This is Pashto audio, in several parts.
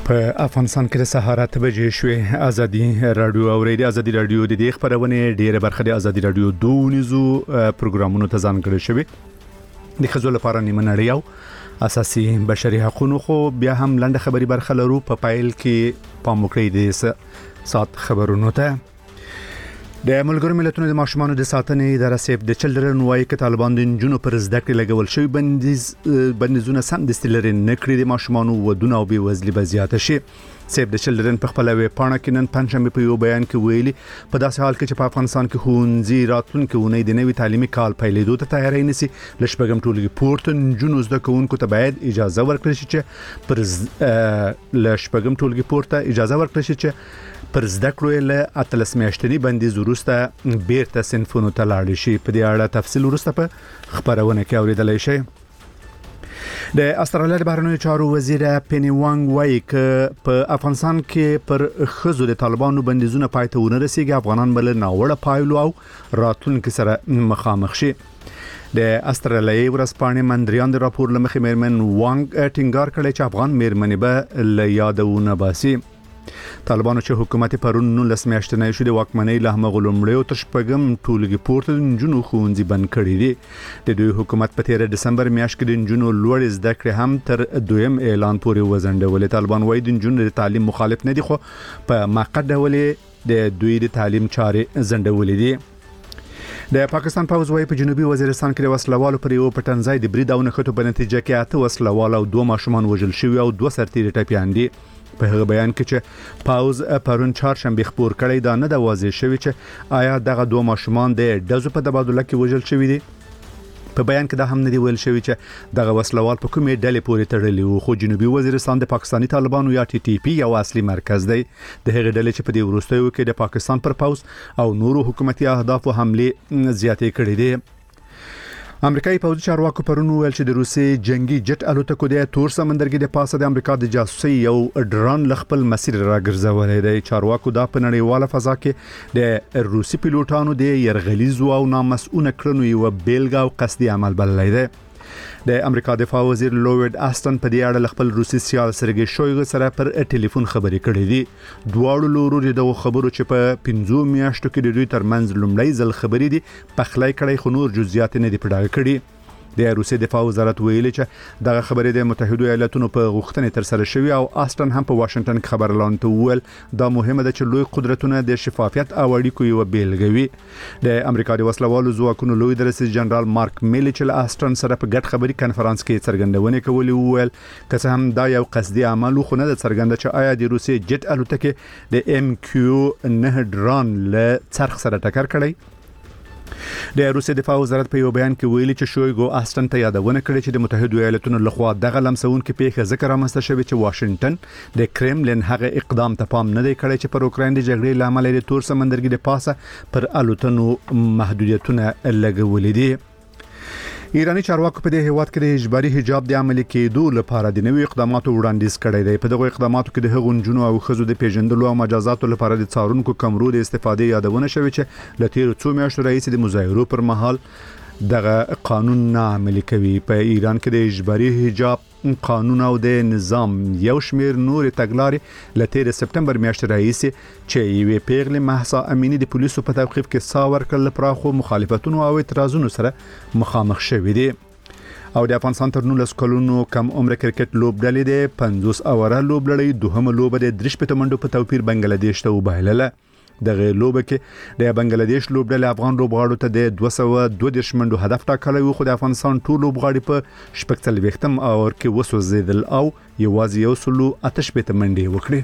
په افغانستان کې د سهار 8 بجې شوې ازادي رادیو اوریدي ازادي رادیو د دې خبرونه ډیره برخه د ازادي رادیو دونیزو پروګرامونو ته ځانګړي شوی د خزو لپاره نیمه نړیو اساسي بشري حقوقو خو بیا هم لنډه خبري برخه لرو په پایل کې پام وکړئ د سات خبرونو ته د ملګرو ملتونو د ماشومانو د ساتنې اداره سیف د چلډرن وايي چې طالبان د جنونو پر زده کړې لګول شوی بندیزونه سم د استلري نکړي د ماشومانو ودونه او بيوزلي بزیاته شي سیف د چلډرن په خپل وی پاڼه کې نن پنځمه په یو بیان کې ویلي په داسې حال کې چې په افغانستان کې هونځي راتلونکي ونې د نوي تعلیمي کال پیلېدو ته تیاری نسی لشبګم ټولګي پورته جنونو زده کوونکو ته باید اجازه ورکړي چې پر لشبګم ټولګي پورته اجازه ورکړي چې پر زده کړو له اتلس میاشتنی بندیز وروسته بیرته صنفونو ته لاړ شي په دې اړه تفصیل وروسته په خبرونه کې اوریدلای شي د استرالیا د بهرنیو چارو وزیر پینی وانګ وایي چې په افغانستان کې پر خزو د طالبانو بندیزونه پاتې ونه رسیږي افغانان بل ناوړه پایلو او راتلونکي سره مخامخ شي د استرالیایي ورځپاڼې مندریان د راپور لمخې مېرمن وانګ ټینګار کړی چې افغان مېرمنې به له یادونه باسي طالبانو چې حکومت پرون 19 میاشتې شو د واکمنۍ له مغلومړیو تر شپږم ټولګي پورته جنونو خونځي بند کړی دي د دوی حکومت په 13 دسمبر میاشت کې د جنونو لوړ زده کړې هم تر دویم اعلان پورې وزنډول طالبان وايي د جنونو د تعلیم مخالف نه دي خو په موقت ډول د دوی د تعلیم چارې زندولې دي د پاکستان پوځ وايي په جنوبي وزیرستان کې د وسلوالو پر یو پټنځای د برید او نښتو په نتیجه کې 8 وسلوال او 2 ماشومان وژل شوي او 2 سرتیري ټپيان دي په هغه بیان کې چې پاوز پرون چهارشنبه خبر کړی دا نه د واضح شوی چې آیا دغه 2 ماشومان د دزو په تبادله کې وژل شوی دي په بیان کې دا هم نه دی ویل شوی چې دغه وسلوال په کومې ډلې پورې تړلی وو خو جنوبي وزیرستان د پاکستاني طالبانو یا ټي ټي پی یو اصلي مرکز دی د هغه ډلې چې په دې وروستیو کې د پاکستان پر پاوز او نورو حکومتي اهداف او حمله زیاتې کړې دي امریکایي پوځي چارواکو پرون ویل چې د روسي جنگي جټ الوتکو د تور سمندرګي د پاسه د امریکا د جاسوسي یو ډرون لخپل مسیر راګرځولې دی چارواکو دا په نړیواله فضا کې د روسي پیلوټانو د يرغلیز او نامسؤل کړنو یو بیلګه او قصدي عمل بللی دی د امریکا دفاع وزیر لوید آستن په دې اړه خپل روسي سیال سرګي شویغ سره پر ټلیفون خبرې کړې دي دواړو لورو د خبرو چې په 15 میاشتو کې د دوی ترمنځ لومړی ځل خبرې دي پخلای کړي خو نور جزئیات نه دي پټاګ کړي د روسي دفاع وزارت ویلي چې دغه خبرې د متحده ایالاتونو په غوښتنې تر سره شوې او آستن هم په واشنگټن کې خبر اعلان وکړ دا مهمه ده چې لوی قدرتونه د شفافیت او اړیکو یو بیلګوي د امریکا د وسلوالو ځواکونو لوی درسي جنرال مارک میلی چې آستن سره په ګډ خبري کانفرنس کې څرګندونه کوي ویل که هم دا یو قصدي عمل خو نه د څرګنده چې آیا د روسي جټ الوتکه د ام کیو 9 ډرون له څرخ سره ټکر کړی د روسي دفاع وزارت په یو بیان کې ویلي چې شویګو آستن ته یادونه کړې چې د متحده ایالاتونو لخوا دغه لمسون کې پیښه ذکر رامسته شوی چې واشنگټن د کرملین هغه اقدام ته پام نه دی کړی چې پر اوکراین د جګړې لامل د تور سمندرګي د پاسه پر الوتنو محدودیتونه لګولې دي ایرانی چارواکو په دې هیواد کې د اجباري حجاب د عملي کېدو لپاره د نوي اقداماتو وړاندیز کړی دی په دغه اقداماتو کې د هغونجونو او خزو د پیژندلو او مجازاتو لپاره د څارونکو کمرو د استفادې یادونه شوی چې لتیر 2 میاشتو رئیس د مظاهرو پر مهال دغه قانون نه عملي کوي په ایران کې د اجباري حجاب قانون او د نظام یو شمیر نور تګلارې لتیر سپتمبر میاشتې رئیس چې یوې پیغلې مهسا امینی د پولیسو په توقیف کې ساور کړل پراخو مخالفتونو او اعتراضونو سره مخامخ شوې دي او د افغانستان تر 19 کلونو کم عمر کرکټ لوبډلې د 50 اوره لوبلړۍ دوهمه لوبه د 3 منډو په توپیر بنگلاديش ته وبایلله دغه لوبه کې د بنگلاديش لوبډلې افغان لوبغاړو ته د 222 منډو هدف ټاکلی و خو د افغانستان ټول لوبغاړي په شپږ وختم اور کې وسوځیدل او یوازې یو سلو آتش په منډي وکړي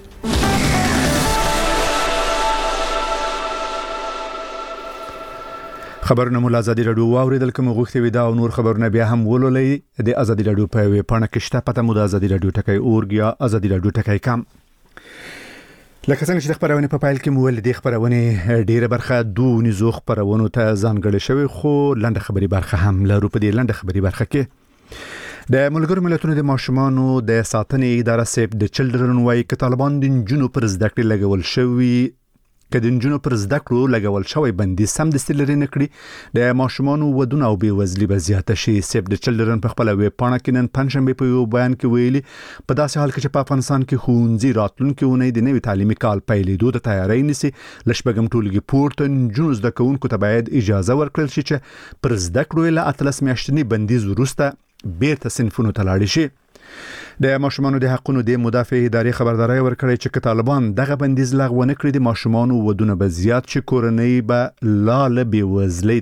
خبرونه مول ازادي رادیو اوریدل کوم غوښتي وي دا او نور خبرونه بیا هم ولولې د ازادي رادیو په وی پاڼه کې شته پته مو د ازادي رادیو ټکای اورګیا ازادي رادیو ټکای کم لکه څنګه چې د خبرونه په پایل کې مو ول د خبرونه ډیره برخه دونیزو خبرونه ته ځانګړې شوی خو لنډه خبري برخه هم لرو په دې لنډه خبري برخه کې د ملګرو ملتونو د ماشومانو د ساتنې اداره سیف د چلډرن وايي چې طالبان د جنونو پر زده کړې لګول شوی که د نجونو پر زده کړو لګول شوی بندیز سمدستي لرې نه کړي د ماشومانو ودونه او بېوزلي به زیاته شي. سیف د چلډرن په خپله ویب پاڼه کې نن پنجشنبې په یو بیان کې ویلي په داسې حال کې چې په افغانستان کې ښوونځي راتلونکي اونۍ د نوي تعلیمي کال پیلېدو ته تیاری نیسي، له شپږم ټولګي پورته نجونو زده کوونکو ته باید اجازه ورکړل شي چې پر زده کړو له 18 میاشتني بندیز وروسته بیرته صنفونو ته لاړې شي. د ماشومانو د حقونو د مدافع ادارې خبرداري ورکړې چې که طالبان دغه بندیز لغوه نه کړي د ماشومانو ودونه به زیات شي، کورنۍ به لا بېوزلۍ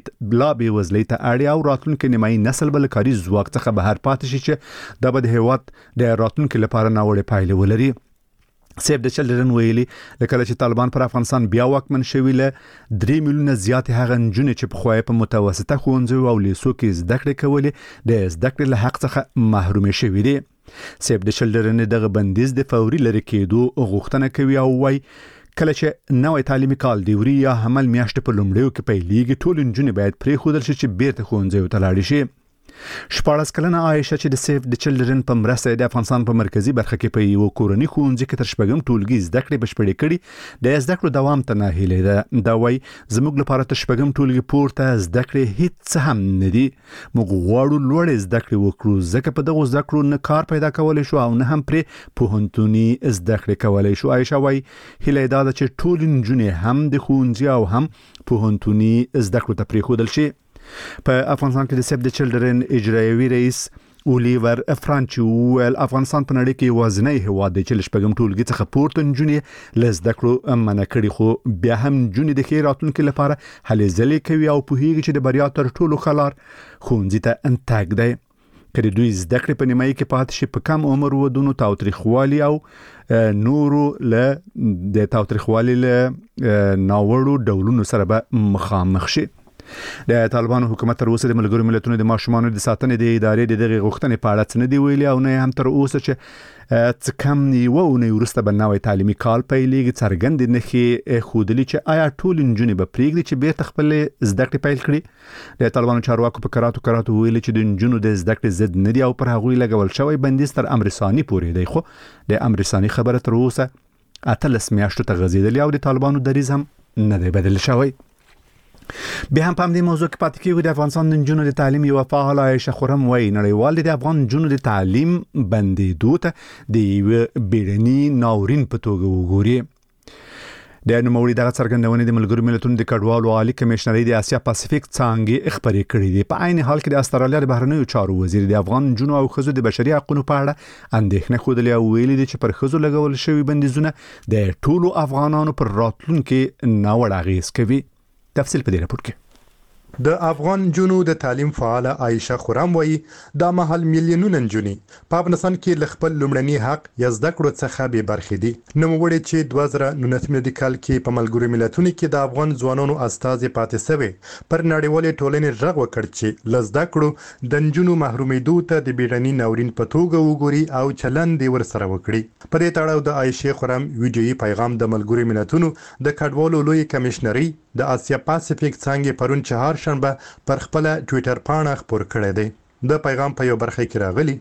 ته اړ او راتلونکي نیمایي نسل به له کاري ځواک څخه بهر پاتې شي چې دا به د هېواد د راتلونکي لپاره ناوړه پایلې ولري. سیف د چلډرن ویلي لکه چې طالبان پر افغانستان بیا واکمن شوي له 3 میلیونه زیات هغه نجونې چې په خوای په متوسطه ښوونځیو او لیسو کې زده کړې کولې د زده کړې له حق څخه محرومې شوي دي. سیف د چلډرن دغه بندیز د فوري لرې کېدو غوښتنه کوي او وايي کله چې نوې تعلیمي کال د وري یا حمل میاشتې په لومړیو کې پیلېږي ټول نجونې باید پرېښودل شي چې بیرته ښوونځیو ته لاړې شي. 14 کلنه عایشه چې د سیف د چلډرن په مرسته د افغانستان په مرکزی برخه کې په یو کورنۍ ښوونځي کې تر شپږم ټولګي زده کړې بشپړې کړي د زده کړو دوام ته ناهیلې ده. دا وایي زموږ لپاره تر شپږم ټولګي پورته زده کړې هیڅ هم نه دي، موږ غواړو لوړې زده کړې وکړو ځکه په دغه زده کړو نه کار پیدا کولی شو او نه هم پرې پوهنتوني زده کړې کولی شو. عایشه وایي هیله دا ده چې ټول نجونې هم د ښوونځي او هم پوهنتوني زده کړو ته پرېښودل شي. په افغانستان کې د سیف د چلډرن اجرایوي رئیس اولیور فرانچ ویل افغانستان په نړۍ کې یوازینی هېواد دی چې له شپږم ټولګي څخه پورته نجونې له زده کړو منع کړي، خو بیا هم نجونې د ښې راتلونکي لپاره هلې ځلې کوي او پوهیږي چې د بریا تر ټولو ښه لار ښوونځي ته تګ دی. که د دوی زده کړې په نیمایي کې پاتې شي په کم عمر ودونو تاوتریخوالي او نورو له د تاوتریخوالي له ناوړو ډولونو سره به مخامخ شي. د طالبانو حکومت تر اوسه د ملګرو ملتونو د ماشومانو د ساتنې د ادارې د دغه غوښتنې په اړه څه نه دی ویلي او نه هم تر اوسه چې څه کم یوه اونۍ وروسته به نوی تعلیمي کال پیلېږي څرګندې نښې ښودلي چې آیا ټول نجونې به پرېږدي چې بیرته خپلې زده کړې پیل کړي. د طالبانو چارواکو په کراتو ویلي چې د نجونو د زده کړې ضد نه دي او پر هغوی لګول شوی بندیز تر امر ثاني پورې دی، خو د امر ثاني خبره تر اوسه 18 میاشتو ته غځېدلې او د طالبانو دریځ هم نه دی بدل شوی. بیا هم په همدې موضوع کې پاتې کېږو. د افغانستان د نجونو د تعلیم یوه فعاله عایشه خرم وایي نړیوال د افغان نجونو د تعلیم بندېدو ته د یوه بیړني ناورین په توګه وګوري. د نوموړي دغه څرګندونې د ملګرو ملتونو د کډوالو عالي کمشنرۍ د اسیا پاسفیک څانګې خبرې کړې دي. په عین حال کې د استرالیا د بهرنیو چارو وزیر د افغان نجونو او ښځو د بشري حقوقو په اړه اندېښنه ښودلې او ویلي دي چې پر ښځو لګول شوي بندیزونه د ټولو افغانانو پر راتلونکي ناوړه اغېز کوي. تفصیل په دې راپور کې. د افغان نجونو د تعلیم فعاله عایشه خرم وایي دا مهال میلیونونه نجونې په افغانستان کې له خپل لومړني حق یا زده کړو څخه بې برخې دي. نوموړې چې 2019 کال کې په ملګرو ملتونو کې د افغان ځوانانو استازي پاتې شوی پر نړیوالې ټولنې غږ وکړ چې له زده کړو د نجونو محرومېدو ته د بیړني ناورین په توګه وګوري او چلند یې ورسره وکړي. په دې تړاو د عایشه خرم ویډیويي پیغام د ملګرو ملتونو د کډوالو لوی کمشنرۍ د اسیا پاسفیک څانګې پرون چهار شنبه پر خپل ټوئیټر پاڼه خپور کړی دی. د پیغام په یو برخه کې راغلی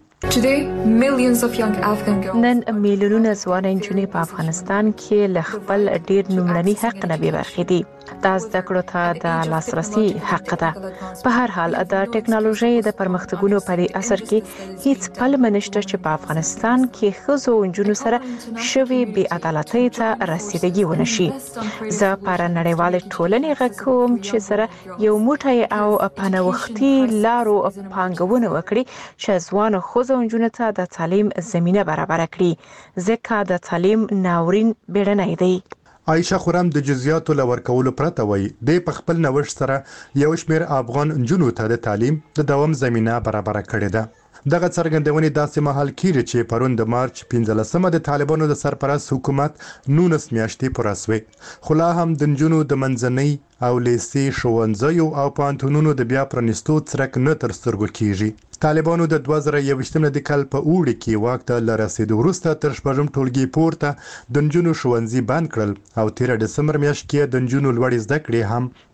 نن میلیونونه ځوان نجونې په افغانستان کې له خپل ډیر لومړني حق نه بې برخې دي. دا زده کړو ته د لاسرسي حق ده. په هر حال د ټکنالوژي د پرمختګونو په دې اثر کې هیڅ پلمه نشته چې په افغانستان کې ښځو او نجونو سره شوي بې عدالتۍ ته رسیدګي ونه شي. زه پر نړیوالې ټولنې غږ کوم چې سره یو موټی او په نوښتي لارو پانګونه وکړي چې ځوان ښځو او نجونو ته د تعلیم زمینه برابر کړي ځکه د تعلیم ناورین بیړنی دی. عایشه خرم د جزئیاتو لور کولو پرته وایي د په خپل نوښت سره یو شمېر افغان نجونو ته د تعلیم د دوام زمینه برابر کړې ده. دغه څرګندونې داسې مهال کېږي چې پرون د مارچ 15مه د طالبانو د سرپرست حکومت 19 میاشتې پوره شوې، خو لا هم د نجونو د منځنۍ او لیسې ښوونځیو او پوهنتونونو د بیا پرانیستو څرک نه تر سترګو کېږي. طالبانو د 2021 کال په اوړي کې واک ته له رسېدو وروسته تر شپږم ټولګي پورته د نجونو ښوونځي بند کړل او 13 ډسمبر میاشت کې د نجونو لوړې زده کړې هم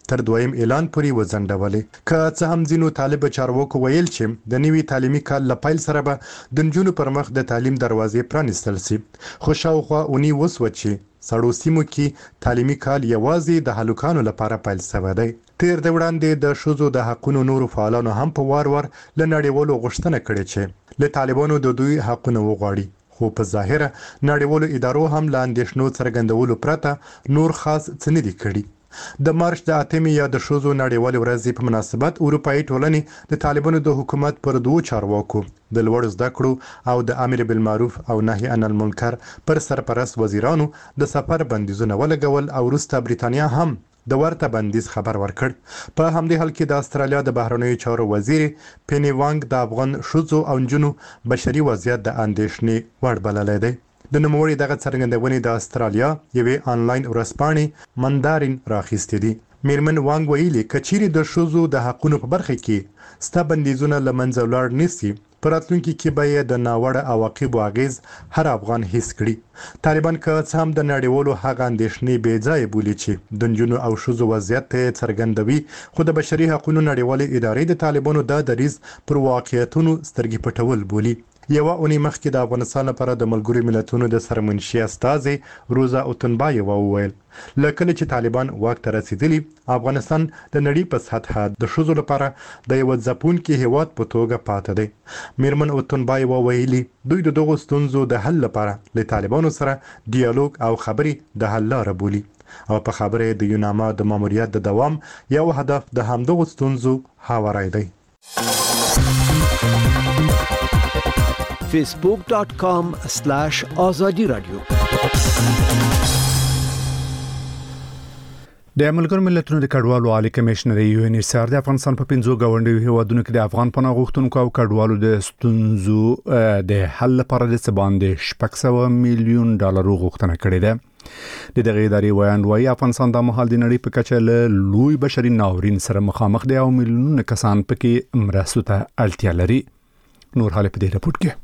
تر دویم اعلان پورې وځنډولې. که څه هم ځینو طالب چارواکو ویل چې د نوي تعلیمي کال له پیل سره به د نجونو پر مخ د تعلیم دروازې پرانیستل شي، خو شاوخوا اونۍ وسوه چې سړو سیمو کې تعلیمي کال یوازې د هلکانو لپاره پیل شوی دی. تیر د وړاندې د ښځو د حقونو نورو فعالانو هم په وار له نړیوالو غوښتنه کړې چې له طالبانو د دوی حقونه وغواړي، خو په ظاهره نړیوالو ادارو هم له اندېښنو څرګندولو پرته نور خاص څه نه دي کړي. د مارچ د 8 یا د ښځو نړیوالې ورځې په مناسبت اروپایي ټولنې د طالبانو د حکومت پر دوو چارواکو د لوړ زده کړو او د امر بالمعروف او نهي عن المنکر پر سرپرست وزیرانو د سفر بندیزونه ولګول او وروسته بریتانیا هم د ورته بندیز خبر ورکړ. په همدې حال کې د استرالیا د بهرنیو چارو وزیر پینی وانګ د افغان ښځو او نجونو بشري وضعیت د اندېښنې وړ بللی دی. د نوموړي دغه څرګندونې د استرالیا یوې آنلاین ورځپاڼې مندارین راخیستې دي. میرمن وانګ ویلي که چیرې د ښځو د حقونو په برخه کې ستا بندیزونه له منځه ولاړ نشي، په راتلونکي کې به یې د ناوړه عواقبو اغیز هر افغان حس کړي. طالبان که څه هم د نړیوالو هغه اندېښنې بې ځایه بولي چې د نجونو او ښځو وضعیت ته څرګندوي، خو د بشري حقونو نړیوالې ادارې د طالبانو دا دریځ پر واقعیتونو سترګې پټول بولي. یوه اونۍ مخکې د افغانستان لپاره د ملګرو ملتونو د سرمنشي استازي روزا اوتنبایووا وویل لکه کله چې طالبان واک ته رسیدلي، افغانستان د نړۍ په سطحه د ښځو لپاره د یو ځپونکي هیواد په توګه پاتې دی. میرمن اوتنبایووا ویلي دوی د دغو ستونزو د حل لپاره له طالبانو سره ډیالوګ او خبرې د حل لاره بولي او په خبره د یوناما د ماموریت د دوام یو هدف د همدغو ستونزو هواری دی. facebook.com/azadi radio د ملګرو ملتونو د کډوالو عالی کمشنر UNHCR د افغانستان په 5 غونډیو هیوادونو کې د افغان پناه غوښتونکو او کډوالو د ستونزو د حل لپاره د سباندې $600 میلیون غوښتنه کړې ده. د دغه ادارې وایي افغانستان د مهال د نړۍ په کچه له لوی بشري ناورین سره مخامخ دی او میلیونونه کسان پکې مرستو ته اړتیا لري. نور حال په دې رپورت کې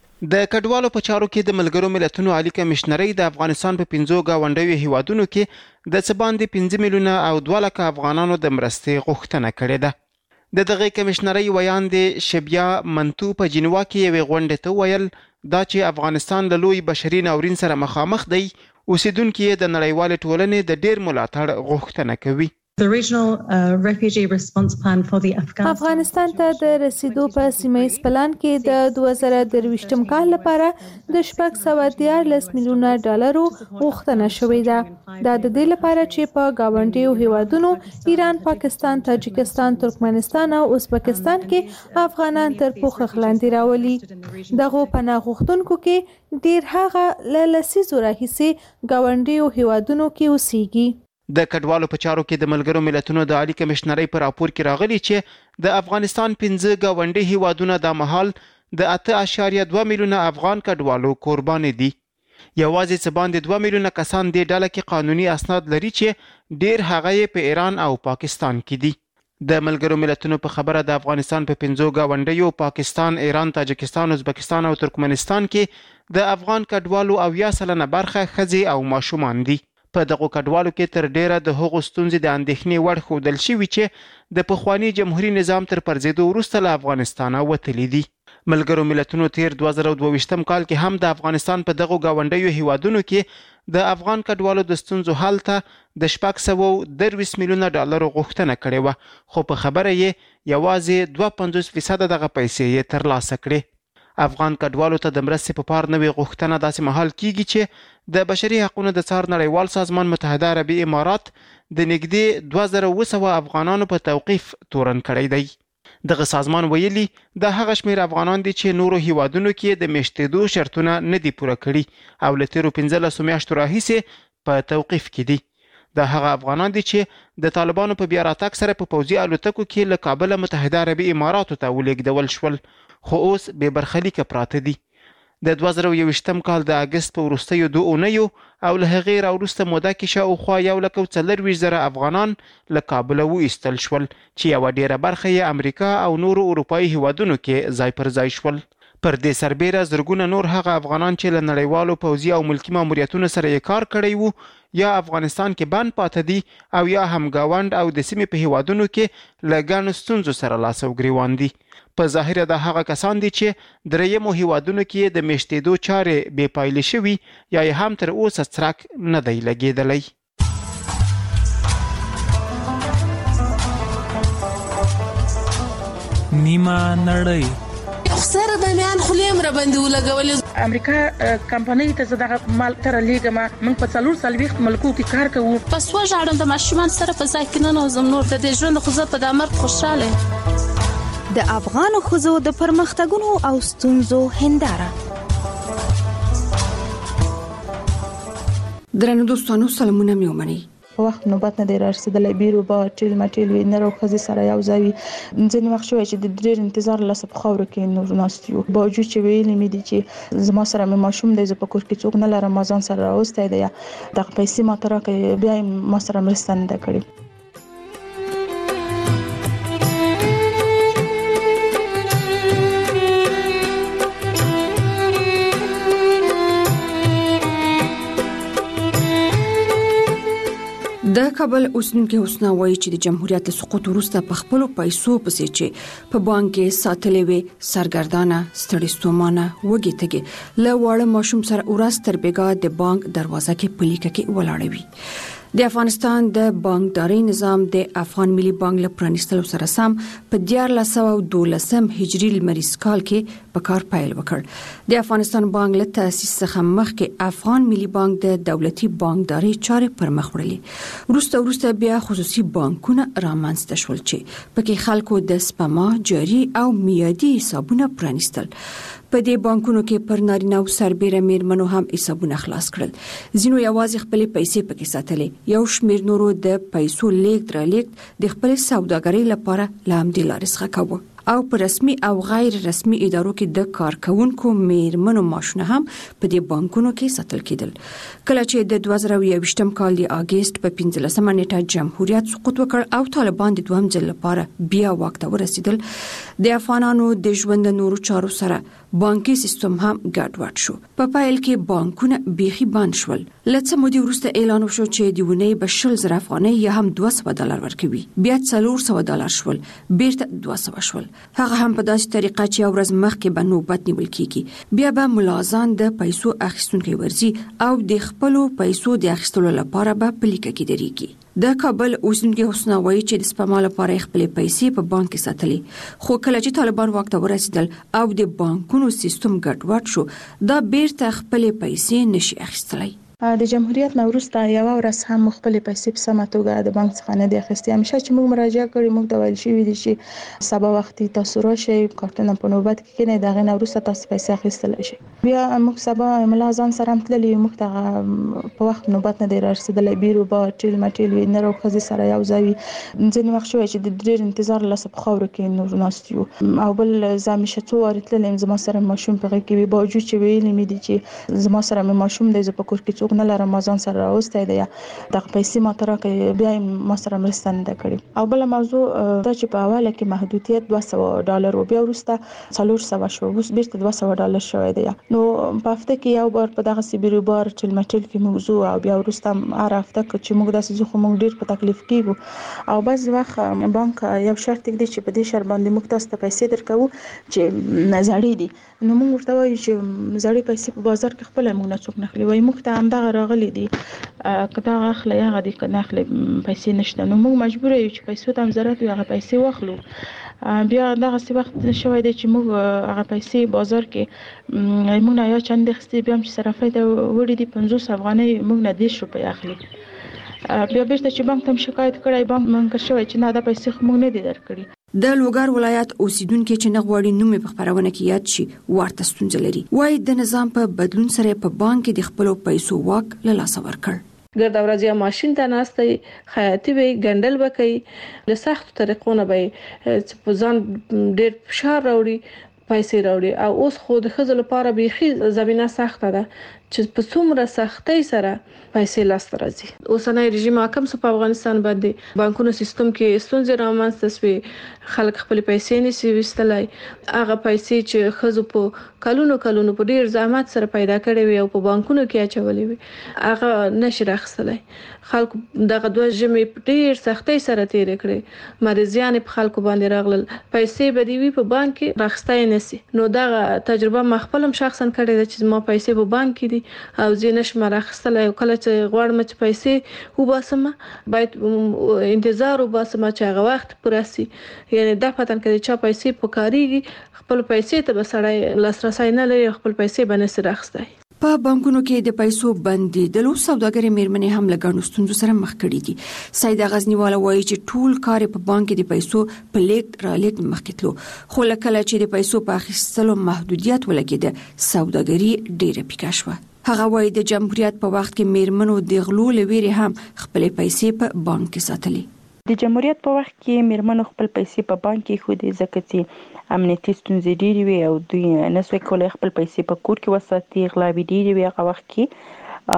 د کډوالو په چارو کې د ملګرو ملتونو عالی کمشنرۍ د افغانستان په 5 غونډیو هیوادونو کې د سباندې 5 میلیونه او 2 لک افغانانو د مرستې غوښتنه کړې ده. د دغه کمشنرۍ ویاندې شبیا منتو په جنوا کې یو غونډه ته ویل دا چې افغانستان له لوی بشري ناورین سره مخامخ دی، اوسیدونکو د نړیوال ټولنې د ډیر ملاتړ غوښتنه کوي. The regional refugee response plan for the افغانستان ته د رسیدو په سیمه‌ییز پلان کې د 2023م کال لپاره د $613 میلیونه غوښتنه شوې ده. دا د دې لپاره چې په گاونډیو هیوادونو ایران، پاکستان، تاجکستان، ترکمنستان او ازبکستان کې افغانان تر پوښښ لاندې راولي. دغه پناه غوښتونکو کې ډیر هغه له لسیزو راهیسې گاونډیو هیوادونو کې اوسېږي. د کډوالو په چارو کې د ملګرو ملتونو د عالی کمشنرۍ په راپور کې راغلي چې د افغانستان 5 گاونډي هیوادونه د مهال د 8.2 میلیونه افغان کډوالو قربان دي. یوازې څه باندې 2 میلیونه کسان د ډله کې قانوني اسناد لري چې ډیر هغه په ایران او پاکستان کې دي. د ملګرو ملتونو په خبره د افغانستان په 5 گاونډیو پاکستان، ایران، تاجکستان، ازبکستان او ترکمنستان کې د افغان کډوالو 80% برخه ښځې او ماشومان دي. په دغه کډوالو کې تر ډیره د هغو ستونزې د اندېښنې وړ ښودل شوي چې د پخواني جمهوریت نظام تر پرځېدو وروسته له افغانستانه وتلي دي. ملګرو ملتونو تیر 2022م کال کې هم د افغانستان په دغه گاونډیو هیوادونو کې د افغان کډوالو د ستونزو حل ته د $613 میلیونه غوښتنه کړې وه، خو په خبره یې یوازې 52% دغه پیسې یې ترلاسه کړې. افغان کډوالو ته د مرستې په پار نوې غوښتنه داسې مهال کیږي چې د بشري حقوقو د څار نړیوال سازمان متحده عربي امارات د نږدې 2200 افغانانو په توقیف تورن کړی دی. دغه سازمان ویلي د هغه شمیر افغانان دي چې نورو هیوادونو کې د میشتېدو شرطونه نه دي پوره کړي او له تیرو 15 میاشتو راهیسې په توقیف کې دي. د هغه افغانان دي چې د طالبانو په بیا راتګ سره په پوځي الوتکو کې له کابل متحده عربي اماراتو ته ولېږدول شول، خو اوس بې برخلیکه پراته دي. د 2021م کال د اگست په وروستیو 2 اونیو او له هغې راوروسته موده کې شاوخوا 140,000 افغانان له کابل وایستل شول چې یوه ډیره برخه یې امریکا او نورو اروپایي هیوادونو کې ځای پر ځای شول. پر دې سربېره زرګونه نور هغه افغانان چې له نړیوالو پوځي او ملکی ماموریتونو سره یې کار کړی وو یا افغانستان کې بند پاتې دي او یا هم گاوند او د سیمې په هیوادونو کې له ګڼو ستونزو سره لاس او ګریوان دي. په ظاهره د هغه کسان دي چې درېیمو هیوادونو کې د میشتېدو چارې بې پایلې شوي یا یې هم تر اوسه څرک نه دی لګېدلی. نیمه نړۍ سره د میان خلیم را باندې ولګولې امریکا کمپنۍ ته دغه مال تر لیګه ما من په 440 ملکو کې کار کوو. پس وژاړم د ماشومان سره په ځای کې نه نوزم نور د دې ژوند خو زه په دامر خوشاله. د افغان ښځو د پرمختګونو او ستونزو هنداره. درنو دوستانو سلامونه مې ومنئ. په وخت نوبت نه دی رارسېدلی بیرو به ټیل مټیل وي نر او ښځې سره یو ځای وي. ځینې وخت شوی چې د ډېر انتظار لاسه په خاورو کې نور ناست یو باوجود چې ویلي مې دي چې زما سره مې ماشوم دی زه په کور کې څوک نه لرم ما ځان سره راوستی دی دغه پیسې ماته راکړئ بیا یې ما سره مرسته نه ده کړې. د کابل اوسیدونکو حسنا وایي چې د جمهوریت سقوط وروسته په خپل پیسو پسې چې په بانک کې ساتلې وي سرګردانه ستړي ستومانه وږي تګي له واړه ماشوم سره ورځ تر بېګا د بانک دروازه کې پلیکه کې ولاړ وي. د افغانستان د بانکداري نظام د افغان ملي بانک له پرانیستلو سره سم په 1412 هجري لمریز کال کې په کار پیل وکړ. د افغانستان بانک له تاسیس څخه مخکې افغان ملي بانک د دولتي بانکداري چارې پر مخ وړلې. وروسته بیا خصوصي بانکونه رامنځته شول چې پکې خلکو د سپما جاري او میادي حسابونه پرانیستل. په دې بانکونو کې پر نارینه او سربېره میرمنو هم حسابونه خلاص کړل. ځینو یوازې خپل پیسې پکې ساتلې. یو شمېر نورو د پیسو لیږد را لیږد د خپل سوداګرۍ لپاره لامدې لارې څخه کاوه. او په رسمي او غیر رسمي ادارو کې د کارکونکو میرمنو معاشونه هم په دې بانکونو کې ساتل کېدل. کله چې د 2021 کال د اگست په 15 نیټه جمهوریت سقوط وکړ او طالبان د دوهم ځل لپاره بیا واک ته ورسېدل د افغانانو د ژوند نورو چارو سره بانکي سیستم هم ګډوډ شو. په پایل کې بانکونه بیخي بند شول. لڅ مودې وروسته اعلان وشو چې د ونې به 100,000 افغانۍ یا هم $200 ورکوي. بیا $400 شول بیرته 200 شول. هغه هم په داسې طریقه چې ورځ مخکې به نوبت نیول کیږي. بیا به ملازان د پیسو اخیستونکي ورزي او د خپلو پیسو د اخیستلو لپاره به پلیکه کې درېږي. د کابل اوسیدونکو حسنا وایي چې د سپما لپاره خپل پیسې په بانک کې ساتلې خو کله چې طالبان واک ته ورسېدل او د بانکونو سیستم ګډوډ شو دا بیرته خپل پیسې نشي اخیستلای. د جمهوریت نه وروسته یو ورځ هم خپل پیسې په سمه توګه د بانک څخه نه دی اخیستې. همیشه چې موږ مراجعه کړې موږ ته ویل شوي دي چې سبا وختي تاسو راشئ کارتونه په نوبت کې کېنئ د هغې نه وروسته تاسو پیسې اخیستلی شئ. بیا موږ سبا ملا ځان سره هم تللي موږ ته په وخت نوبت نه دی رارسېدلی بیرو به ټیل مټیل وي نر او ښځې سره یو ځای وي. ځینې وخت شوی چې د ډېر انتظار لاسه په خاورو کې نور ناست یو او بل زه همیشه څو وارې تللی یم زما سره ماشوم په غېږ کې وي باوجود چې ویلي مې دي چې زما سره مې ماشوم دی زه په کور کې څوک نه لرم ما ځان راوستی دی دغه پیسې ماته راکړئ بیا یې ما سره مرسته نه ده کړې. او بله موضوع دا چې په اوله کې محدودیت $200 و بیا وروسته 400 شو اوس بیرته $200 شوی دی. نو په هفته کې یو بار په دغسې بیرو بار ټیل مټیل کې موږ ځو او بیا وروسته هر هفته چې موږ داسې ځو خو موږ ډېر په تکلیف کېږو. او بعضې وخت بانک یو شرط ږدي چې په دې شرط باندې موږ تاسو ته پیسې درکوو چې زړې دي. نو موږ ورته وایو چې زړې پیسې په بازار کې خپله موږ نه څوک نه اخلي وایي موږ ته همدغه راغلي دي که دغه اخلئ هغه دي که نه اخلئ پیسې نشته. نو موږ مجبوره یو چې پیسو ته هم ضرورت وي هغه پیسې واخلو. بیا دغسې وخت شوی دی چې موږ هغه پیسې بازار کې موږ نه یا چندې اخیستې بیا هم چې صرافۍ ته وړي دي 50 افغانۍ موږ نه 10 روپۍ اخلي. بیا بیرته چې بانک ته هم شکایت کړی بانک منکر شوی چې نه دا پیسې خو موږ نه دي درکړي. د لوګر ولایت اوسیدونکو چې نه غواړي نوم په خبرونه کې یاد شي ورته ستونزه لري. وايي د نظام په بدلون سره په بانک کې د خپل پیسو واک له لاسه ورکړ. ګرد ورځي ماشين ته ناستي خیاطي وي ګندل وکي د سخت طریقو نه به چې په ځان ډېر فشار راوړي پیسې راوړي او اوس خو د خزل لپاره بيخي زمينه سخته ده چې په څومره سختۍ سره پیسې لاس ته راځي. اوسنۍ رژیم حاکم سو په افغانستان باندې بانکونو سیستم کې ستونزې رامنځته شوې، خلک خپل پیسې نشي وستلای. هغه پیسې چې خزو په کلونو په ډیر زحمت سره پیدا کړې وي او په بانکونو کې اچولې وي هغه نشي راخصلای. خلکو دغه دوه ژمې ډیر سختۍ سره تیر کړې، مریضیان په خلکو باندې راغلل، پیسې به دی وي په بانک کې راخستای نسی. نو دغه تجربه مخفلم شخصا کړې ده چې ما پیسې په بانک کې دي او زه نشم راخستلای او کله چې غواړم چې پیسې وباسم باید انتظار وباسم چې هغه وخت پرسي. یعنی دا پتن کې چې پیسې پکاريږي خپل پیسې ته بسړای لاسرسي نه لري، خپل پیسې باندې راخستای. په بانکونو کې د پیسو بندیدلو سوداګري میرمنې هم له ګڼو ستونزو سره مخ کړي دي. سیده غزنیواله وایي چې ټول کار په بانک کې د پیسو په لیږد رالېږد مخکې تلو، خو کله چې د پیسو په اخیستلو محدودیت ولګېده سوداګري ډېره پیکه شوه. هغه وایي د جمهوریت په وخت کې میرمنو د غلو له ویرې هم خپلې پیسې په بانک کې ساتلې. د جمهوریت په وخت کې میرمنو خپل پیسې په بانک کې خودي ځکه چې امنیتي ستونزې ډېرې وي او دوی نسوي کولای خپل پیسې په کور کې وساتي. غلاوې ډېرې وي هغه وخت کې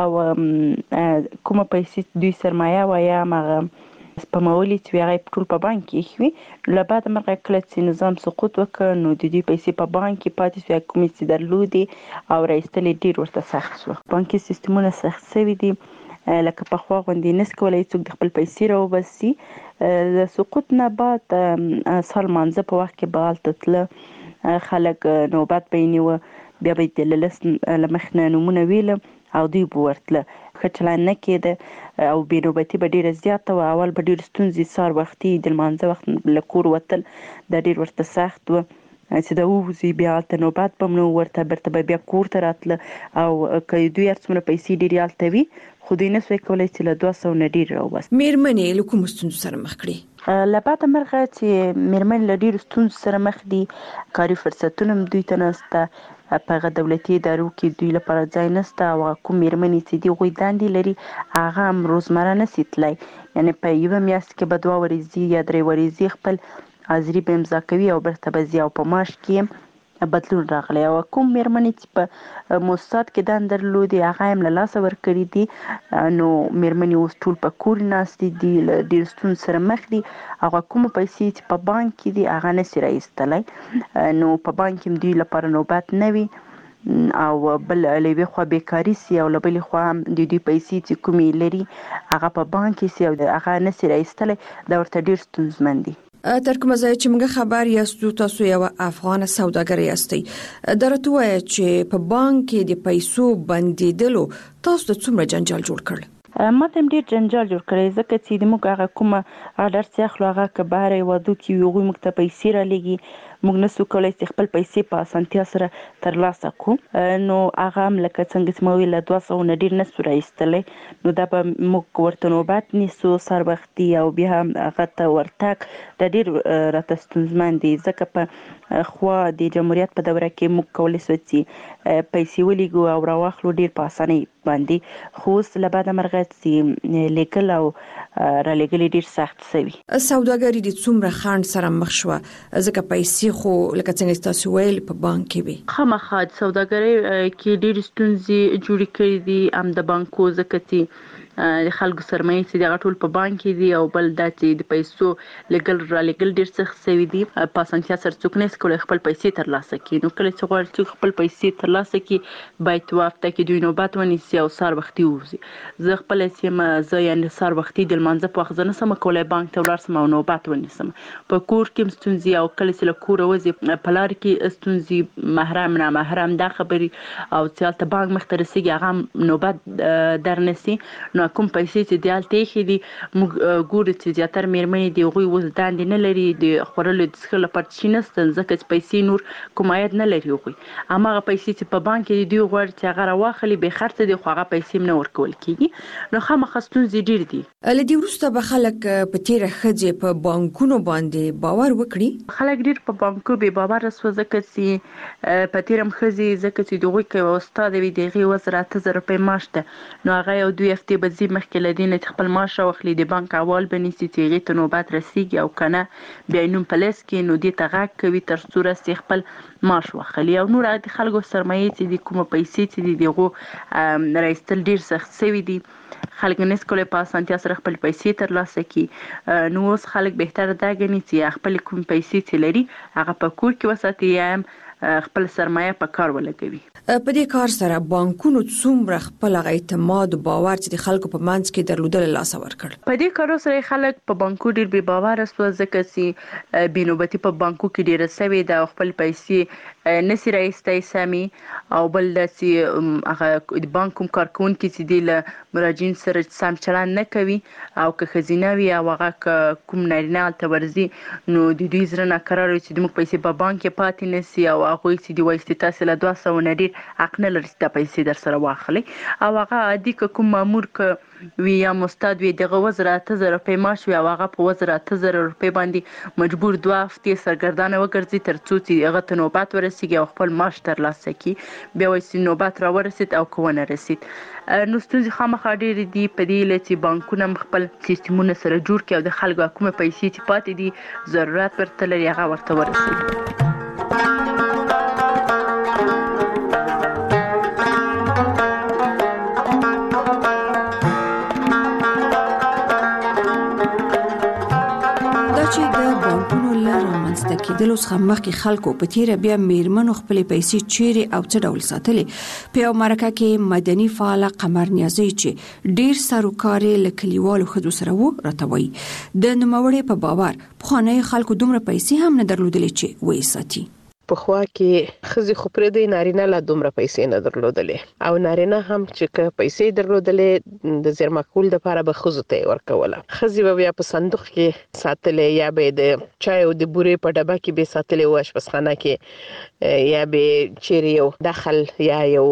او کومه پیسې دوی سرمایه وایي هغه سپمولي چې هغه ټول په بانک کې وي. له بعد مرغه کله چې نظام سقوط وکړ نو د دوی پیسې په بانک کې پاتې شوې، کومې چې درلودې او راایستل ډېر ورته سخت شو. بانکي سیستمونه سخت شوي دي، لکه په خوا غوندې نس کولای څوک د خپل پیسې راوباسي. د سقوط نه بعد سال مانځه په وخت کې به هلته تله خلک نوبت به یې نیوه، بیا به یې د لس له مخې نه نومونه ویله او دوی به ورتله. ښه چلند نه کېده او بې نوبتي به ډېره زیاته وه. اول به ډېرې ستونزې سهار وختي د لمانځه وخت له کور وتل دا ډېر ورته سخت وه چې دا ووځي بیا هلته نوبت به هم نه ورته، بیرته به بیا کور ته راتله او که دوی هر څومره پیسې ډېرې هلته وي خو دوی نسوی کولی چې له 200 نه ډېر راوباسي. میرمنې له کومو ستونزو سره مخ کړي؟ له بعده مرغه چې میرمنې له ډېرو ستونزو سره مخ دي، کاري فرصتونه هم دوی ته نشته، په هغه دولتي ادارو کې دوی لپاره ځای نشته او کوم میرمنې چې دي هغوی دندې لري هغه هم روزمره نشي تللی. یعنې په یوه میاشت کې به 2 ورځې یا 3 ورځې خپل حاضري به امضا کوي او بیرته به ځي او په معاش کې بدلون راغلی. او کوم میرمنې چې په موسسات کې دندې درلودې هغه هم له لاسه ورکړي دي، نو میرمنې اوس ټول په کور ناستې دي، له ډېرو ستونزو سره مخ دي. هغه کومه پیسې چې په بانک کې دي هغه نشي راایستلی، نو په بانک کې هم دوی لپاره نوبت نه وي او بل له یوې خوا بیکاري سي او له بلې خوا هم د دوی پیسې چې کومې لري هغه په بانک کې سي او هغه نشي راایستلی، دا ورته ډېر ستونزمن دي. تر کومه ځای چې موږ خبر یاستو تاسو یو افغان سوداګر یاستئ، درته وایي چې په بانک کې د پیسو بندیدلو تاسو ته څومره جنجال جوړ کړل؟ ما ته هم ډېر جنجال جوړ کړی، ځکه چې د موږ هغه کومه آډر چې اخلو هغه که بهر هېوادو کې وي هغوی موږ ته پیسې رالیږي، موږ نسو کولی چې خپل پیسې په اسانتیا سره ترلاسه کړو. نو هغه هم لکه څنګه چې ما ویل له 200 نه ډېر نسو راایستلی، نو دا به موږ ورته نوبت نیسو سهار وختي او بیا هم هغه ته ورتګ دا ډېر راته ستونزمن دی، ځکه په خوا د جمهوریت په دوره کې موږ کولی سو چې پیسې ولیږو او راواخلو ډېر په اسانۍ باندې، خو اوس له بعده مرغه چې لیږل او رالیږل ډېر سخت شوي. سوداګري د څومره خنډ سره مخ شوه ځکه پیسې خو لکه څنګه تاسو ویل په بانک کې وي؟ خامخا د سوداګرۍ کې ډېرې ستونزې جوړې کړې دي، هم د بانکو ځکه چې د خلکو سرمایې چې دغه ټول په بانک کې دي او بل دا چې د پیسو لیږل رالیږل ډېر سخت شوي دي، په اسانتیا سره څوک نشي کولی خپل پیسې ترلاسه کړي. نو کله چې غواړي څوک خپل پیسې ترلاسه کړي باید یوه هفته کې دوی نوبت ونیسي او سهار وختي ووځي. زه خپله چې یم زه یعنې سهار وختي د لمانځه په وخت زه نشم کولی بانک ته ولاړ شم او نوبت ونیسم. په کور کې هم ستونزې او کله چې له کوره وځي په لار کې ستونزې، محرم نامحرم دا خبرې او چې هلته بانک مخ ته رسېږي هغه هم نوبت درنیسي. نو کوم پیسې چې د هلته ایښي دي موږ ګورو چې زیاتره میرمنې دي هغوی اوس دندې نه لري، د خوړلو د څښلو لپاره شي نشته، ځکه چې پیسې نور کوم عاید نه لري هغوی. هماغه پیسې چې په بانک کې دي دوی غواړي چې هغه راواخلي، بې خرڅه دي خو هغه پیسې هم نه ورکول کېږي. نو خامخا ستونزې ډېرې دي. له دې وروسته به خلک په تېره ښځې په بانکونو باندې باور وکړي؟ خلک ډېر په بانکو بې باوره شوه، ځکه چې په تېره هم ښځې ځکه چې د هغوی که یوه استاده وي د هغې 2008 روپۍ معاش ده، نو هغه یو 2 هفتې به ورځي مخکې لدین خپل معاش واخلي د بانک اول بنسي چې غي ته نوبت رسیږي او کنه بیا نوم پلیس کې نو دې تغاک کوي تر څو رسي خپل معاش واخلي او نور د خلکو سرمایه چې د کومه پیسې چې دغه راستل ډیر سخت سوي دي خلک نس کولای په اسانتیا سره خپل پیسې ترلاسه کړي نو اوس خلک بهتره دا غني چې خپل کوم پیسې چې لري هغه په کور کې وساتي یا خپل سرمایه په کار ولګوي. په دې کار سره بانکونو څومره خپل اعتماد او باور چې د خلکو په منځ کې درلودل لاس ورکړ. په دې کار سره خلک په بانکو ډیر بې باور شو ځکه چې بینوبتي په بانکو کې ډیر سوي د خپل پیسې نسی راځي سامي او بل چې هغه د بانک کوم کارکونکو چې د مراجعین سره سم چلند نه کوي او که خزینه وي او هغه کوم نارینه ته ورزي نو د دوی زره نه قرار چې د موږ پیسې په بانک کې پاتې نسی او هغه چې دی وایي تاسو له 200 نه ډیر حق نه لري چې پیسې در سره واخلي او هغه عادي کوم مامور ک وی یا مستاد وی دغه وزره 8000 روپۍ معاش وی او هغه په وزره 8000 روپۍ باندې مجبور 2 هفتې سرګردانه وګرځي تر څو چې هغه ته نوبت ورسیږي او خپل معاش ترلاسه کړي بیا وایي نوبت را ورسید او کوونه رسید نو ستونزې خامخا ډېرې دي په دې لته چې بانکونه خپل سیستمونه سره جوړ کړي او د خلکو کومه پیسې چې پاتې دي ضرورت ورته لري هغه ورته ورسیږي. د لوس خمخ کې خلکو په تیر بیا میرمنو خپل پیسې چیرې او څه ډول ساتلې په امریکا کې مدني فعال قمر نیازي چې ډیر سروکاري لکلیوالو خدو سره وو راتوي د نوموړې په باور خانه خلکو دومره پیسې هم نه درلودلې چې وې ساتي. په خوا کې خزي خو پر دې نارینه لا دومره پیسې نه درلودلې او نارینه هم چې پیسې درلودلې د زیرمکول د لپاره به خزو ته ورکوله خزي به بیا په صندوق کې ساتلې یا به د چای او د بورې په ډبه کې به ساتلې و اشپزخانه کې یا به چیرې یو داخل یا یو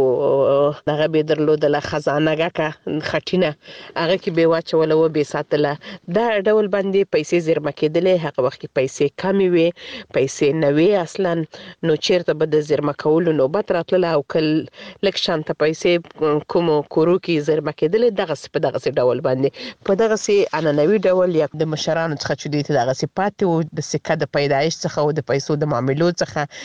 دغه به درلودله خزانه کا خټینه هغه کې به واچوله و به ساتله دا ډول باندې پیسې زیرمه کېدلې هغه وخت کې پیسې کمی وي پیسې نه وي اصلا نو چیرته به د زیرمه کولو نوبت راتله او کل لک شانته پیسې کوم کورو کې زیرمه کېدل دغه ډول باندې په دغه سي اننوي ډول یا د مشرانو څخه چې دي دغه سي پاتې او د سکه د پیدایش څخه او د پیسو د معاملو څخه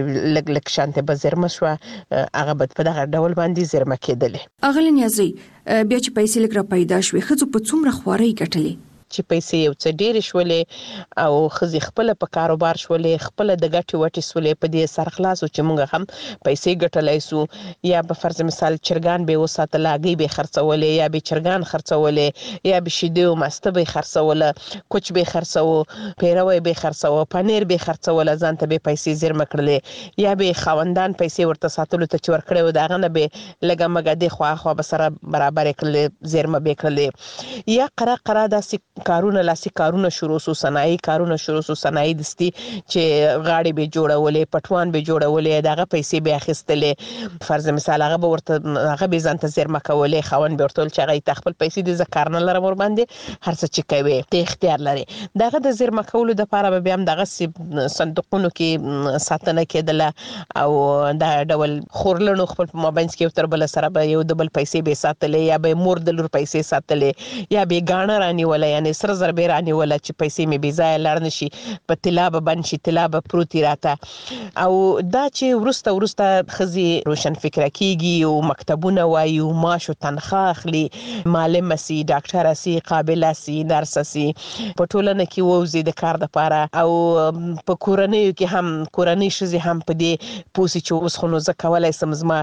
چې لک شانته به زیرمه شو هغه په دغه ډول باندې زیرمه کېدل. اغلن یازي بیا چې پیسې لک را پیدا شوې خځو په څومره خواري ګټلې چې پیسې یو څه ډېر شولې او خزي خپل په کاروبار شولې خپل د ګټي وټي شولې په دې سرخلاص او چې موږ هم پیسې ګټلای سو یا په فرض مثال چرګان به وساتل اگې به خرڅولې یا به چرګان خرڅولې یا به شیدې او مسته به خرڅول کوچ به خرڅو پیروي به خرڅو پنیر به خرڅول ځان ته به پیسې زیرمه کړلې یا به خوندان پیسې ورته ساتلو ته چور کړو داغه نه به لګه مګه د خو به سره برابر کړلې زیرمه به کړلې یا قره داسې کارونه لاسي کارونه شروع سو صنایع کارونه شروع سو صنایع دستي چې غاړي به جوړولې پټوان به جوړولې دغه پیسې به اخیستلې فرض مثال هغه به ورته هغه به ځان ته زیرمه کولې خوان به ورته چې هغه خپل پیسې د ذکر نه لره ور باندې هر څه چې کوي ته اختیار لري دغه د زیرمه کولو د لپاره به هم دغه صندوقونو کې ساتنه کېدله او دا ډول خورلنو خپل مابینس کې تر بل سره به یو دبل پیسې به ساتلې یا به مور د لور پیسې ساتلې یا به غاڼه رانی ولا یعنی سر زربې رانی ولا چې پیسې می بي ځای لړ نشي په طلا به بن شي طلا به پروتي راته او دا چې ورسته خزي روشن فکر کیږي او مکتبونه وایو معاش او تنخواه اخلي معلم سي ډاکټر سي قابل سي نرس سي په ټولنه کې ووزي د کار لپاره او په کورنۍ کې هم کورنۍ شزي هم په دې پوسي چې اوس خو نو زکولای سمزما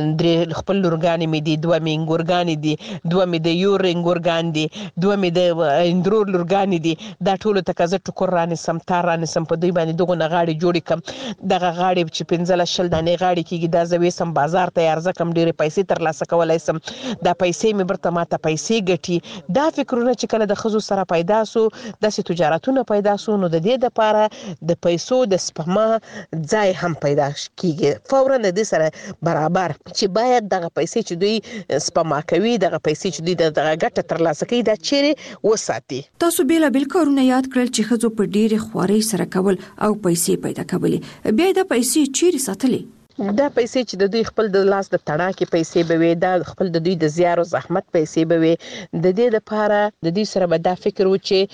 درې خپل لورګانی می دي دوه منګورګانی دي دوه می د یورنګورګان دي دوه می د اندرور لورګانی دي دا ټول ته کزه ټکر رانه سم تار رانه سم په دوی باندې دغه غاړي جوړی کم دغه غاړي چې پنځله شل دانه غاړي کیږي دا زوي سم بازار ته ارزه کم ډیره پیسې تر لاسه کولای سم دا پیسې مې برته ماته پیسې ګټي دا فکرونه چې کله د خزو سره پیدا سو د تجارتونو پیدا سو نو د دې لپاره د پیسو د سپما ځای هم پیدا کیږي فورا د دې سره برابر چې باید دغه پیسې چې دوی سپما کوي دغه پیسې چې دوی دغه ګټه تر لاسه کوي دا چیرې وساتي. تاسو بیل کارونه یاد کړل چې خزو په ډېر خواري سره کول او پیسې پیدا کولې بیا د پیسې چیرې ساتلې دا پیسې چې د دوی خپل د لاس د تڼاکې پیسې به وي، دا خپل د دوی د زیار او زحمت پیسې به وي. د دې لپاره د دوی سره به دا فکر و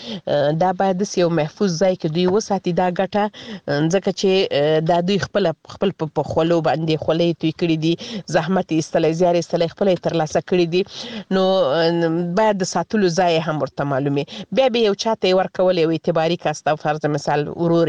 چې دا باید یو محفوظ ځای کې دوی وساتي دا ګټه، ځکه چې دا دوی خپل په خولو باندې خولې توی کړي دي، زحمت یې ایستلی، زیار یې ایستلی، خپل یې ترلاسه کړي دي، نو باید د ساتلو ځای هم ورته معلومي. بیا به یو چاته یې ورکول، یو اعتباري کس ته، فرض مثال ورور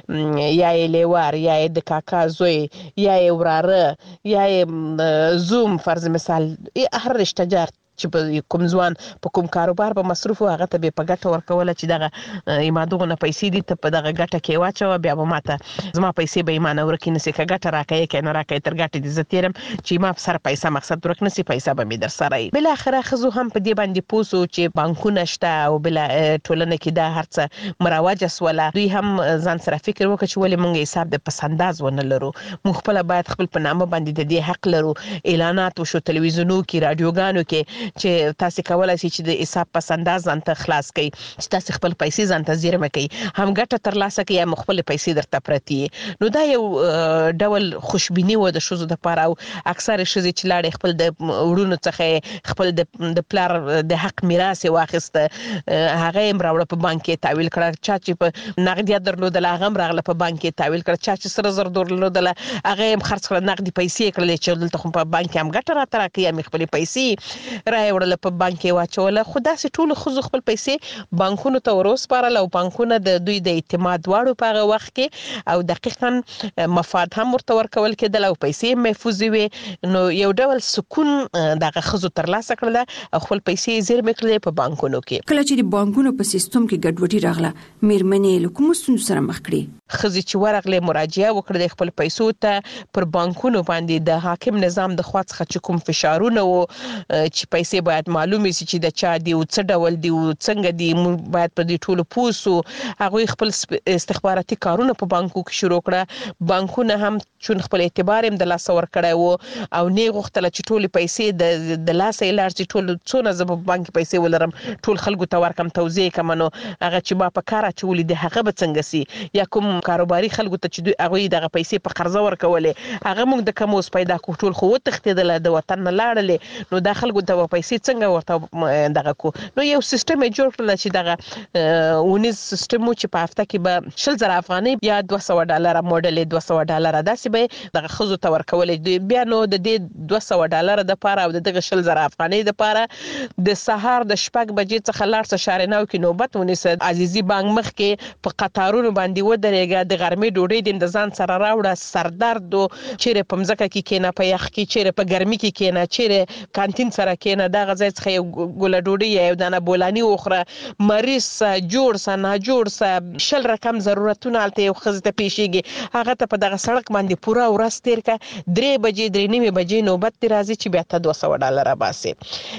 یې یا یې لیوار یا یې د کاکا زوی یا یې وراره یا یې زوم، فرض مثال هر رشته جار چې په کوم ځوان په کوم کاروبار به مصروف و، هغه ته به په ګټه ورکوله چې دغه ما دغونه پیسې دي ته په دغه ګټه کې واچوه، بیا به ماته زما پیسې به یې ما نه ورکې نسي، که ګټه راکوې که نه راکوې تر ګټې دې زه تېرم چې ما په سره پیسه مقصد ورک نسي، پیسه به مې در سره وي. بالاخره ښځو هم په دې باندې پوه سو چې بانکونه شته او بله ټولنه کې دا هر څه مروجه سوله، دوی هم ځان سره فکر وکړه چې ولې موږ حساب د پسنداز ونه لرو، موږ خپله باید خپل په نامه باندې د دې حق لرو. اعلانات وشو تلویزیونو کې، راډیوګانو کې چې تاسو کولای شئ چې د حساب پسنداز ځان ته خلاص کړئ، چې تاسو خپل پیسې ځان ته زیرمه کړئ، هم ګټه ترلاسه کړئ یا خپل پیسې درته پرتې. نو دا یو ډول خوشبیني و د ښځو دپاره، او اکثره ښځې چې لاړې خپل د وروڼو څخه خپل د پلار د حق میراث یې واخیسته، هغه یې راوړه په بانک کې تحویل کړه، چا چې په نغدیات درلودله هغه هم راغله په بانک کې تحویل کړه، چا چې سره زر درلودله هغه یې هم خرڅ کړه، نغدي پیسې یې کړلې چې دلته خو په بانک کې هم ګټه راته راکړي، یا مې خپلې پیسې را یې وړله په بانک کې واچوله. خو داسې ټولو ښځو خپل پیسې بانکونو ته وروسپارل، او بانکونه د دوی د اعتماد واړو په هغه وخت کې، او دقیقا مفاد هم ورته ورکول کېدل او پیسې محفوظې وې. نو یو ډول سکون دغه ښځو ترلاسه کړله او خپل پیسې زیرمې کړلې په بانکونو کې. کله چې د بانکونو په سیستم کې ګډوډي راغله، میرمنې له کومو ستونزو سره مخ کړې؟ ښځې چې ورغلې مراجعه وکړه د خپل پیسو ته، پر بانکونو باندې د حاکم نظام د خوا څخه چې کوم فشارونه و چې پیسې باید معلومې سي چې د چا دي او څه ډول دي او څنګه دي، موږ باید په دې ټولو پوه سو. هغوی خپل استخباراتي کارونه په بانکو کې شروع کړه. بانکونه هم چون خپل اعتبار هم د لاسه ورکړی و او نه غوښتله چې ټولې پیسې د لاسه یې لاړ شي، ټول څونه زه په بانک پیسې ولرم ټول خلکو ته ورکم، توزیع یې کړم، نو هغه چې ما په کار اچولي دي هغه به څنګه سي، یا کوم کاروباري خلکو ته چې دوی هغوی دغه پیسې په قرضه ورکولې هغه موږ د کم اوس پیدا کړو، ټول خو وتښتېدله د وطن نه لاړلې، نو دا خلکو ته پیسې څنګه ورته دغه کو. نو یو سیستم یې جوړ کړل چې دغه ونیز سیستم و چې په هفته کې به 100,000 افغانۍ یا $200 موډل $200 داسې به دغه ښځو ته ورکولې. بیا نو د دې $200 دپاره او د دغه 100,000 افغانۍ دپاره د سهار د 6 بجې څخه لاړ شه شارناو کې نوبت ونیسه، عزیزي بانک مخکې په قطارونو باندې ودرېږه، د غرمې ډوډۍ دې د ځان سره راوړه، سردرد و چیرې په مځکه کې کېنه، په یخ کې چیرې په ګرمي کې کېنه، چیرې کانتین سره کېنه، دغه ځای څخه یو ګوله ډوډۍ یا یو دانه بولاني وخوره، مریض سه، جوړ سه، ناجوړ سه، 100 رقم ضرورتونه هلته یو ښځې ته پیښیږي، هغه ته په دغه سړک باندې پوره ورځ تېر کړه، 3 بجې 3:30 بجې نوبت دې راځي چې بیا ته $200 باسې،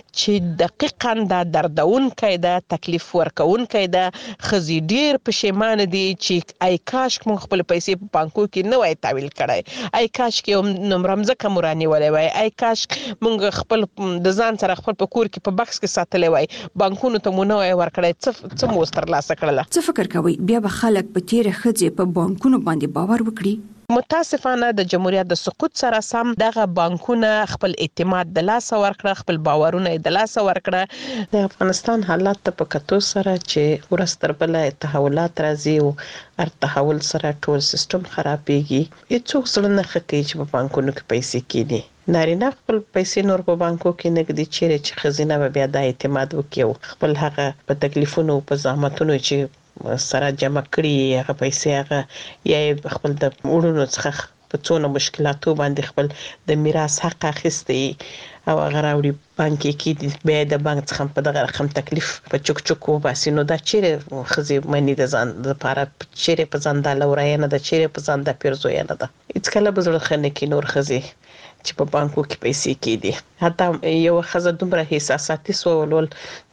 چې دقیقا دا دردونکی ده، تکلیف ورکوونکی ده. ښځې ډېر پښیمانه دي چې ای کاش موږ خپل پیسې په بانکو کې نه وای تحویل کړی، ای کاش کې یو نمره مځکه مو رانیولی وای، ای کاش موږ خپل د ځان سره خپل په کور کې په بکس کې ساتلی وای، بانکونو ته مو نه وای ورکړی، څه مو اوس ترلاسه کړله. څه فکر کوئ بیا به خلک په تېره ښځې په بانکونو باندې باور وکړي؟ متاسفانه د جمهوریت د سقوط سره سم دغه بانکونه خپل اعتماد د لاسه ورکړه، خپل باورونه یې د لاسه ورکړه. د افغانستان حالات ته په کتو سره چې ورځ تر بله تحولات راځي او هر تحول سره ټول سیستم خرابېږي، هېڅوک زړه نه ښه کوي چې په بانکونو کې پیسې کېني. نارینه خپل پیسې نور په بانکو کې نه ږدي، چیرې چې ښځینه به بیا دا اعتماد وکړي او خپل هغه په تکلیفونو په زحمتونو چې سره جمع کړي هغه پیسې هغه یا خپل د وړونو څخه په څونه مشکلاتو باندې خپل د میراث حق اخیستی او هغه راوړي بانک کې، بیا د بانک څخه په دغه رقم تکلیف په چوک چوک وباسي. نو دا چیرې ښځې مني د ځان دپاره، چیرې په ځان دا لوریه نه ده، چیرې په ځان دا پیرزویه نه ده. هېڅکله به زړه ښه نه کړي نور ښځې چې په بانکو کې پیسې کېدي. حتی یو ښځه دومره احساساتي سوه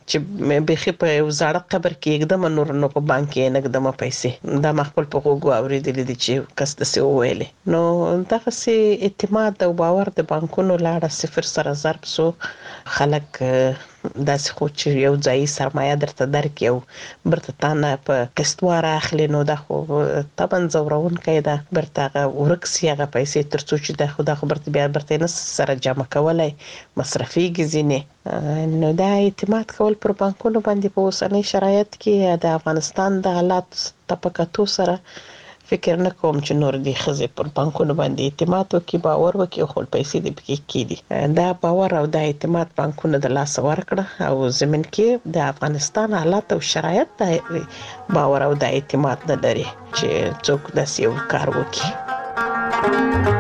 چې بیخي په یو زاړه قبر کې ږدمه نور نو په بانک کې نه ږدمه پیسې. دا ما خپل په غوږو اورېدلي دي چې کس داسې وویلې. نو دغسې اعتماد او باور د بانکونو لاړه 0 سره ضرب سو، خلک داسې خو چې یو ځای سرمایه درته درکړي او برته تا نه په قسطوار اخلي نو دا خو طبعا ځورونکی ده. برته هغه ورک سي هغه پیسې تر څو چې دا خو برته بیا برته نه سره جمع کولی مصرفېږي ځینې. نو دا اعتماد کول پر بانکونو باندې په اوسنۍ شرایط کې د افغانستان د حالات ته په کتو سره فکر نه کوم چې نور دي ښځې پر بانکونو باندې اعتماد وکړي، باور وکړي او خپل پیسې دې پکې کېږدي. دا باور او دا اعتماد بانکونه د لاسه ورکړه او زمین کې د افغانستان حالات او شرایط د باور او د اعتماد نه لري چې څوک داسې یو کار وکړي.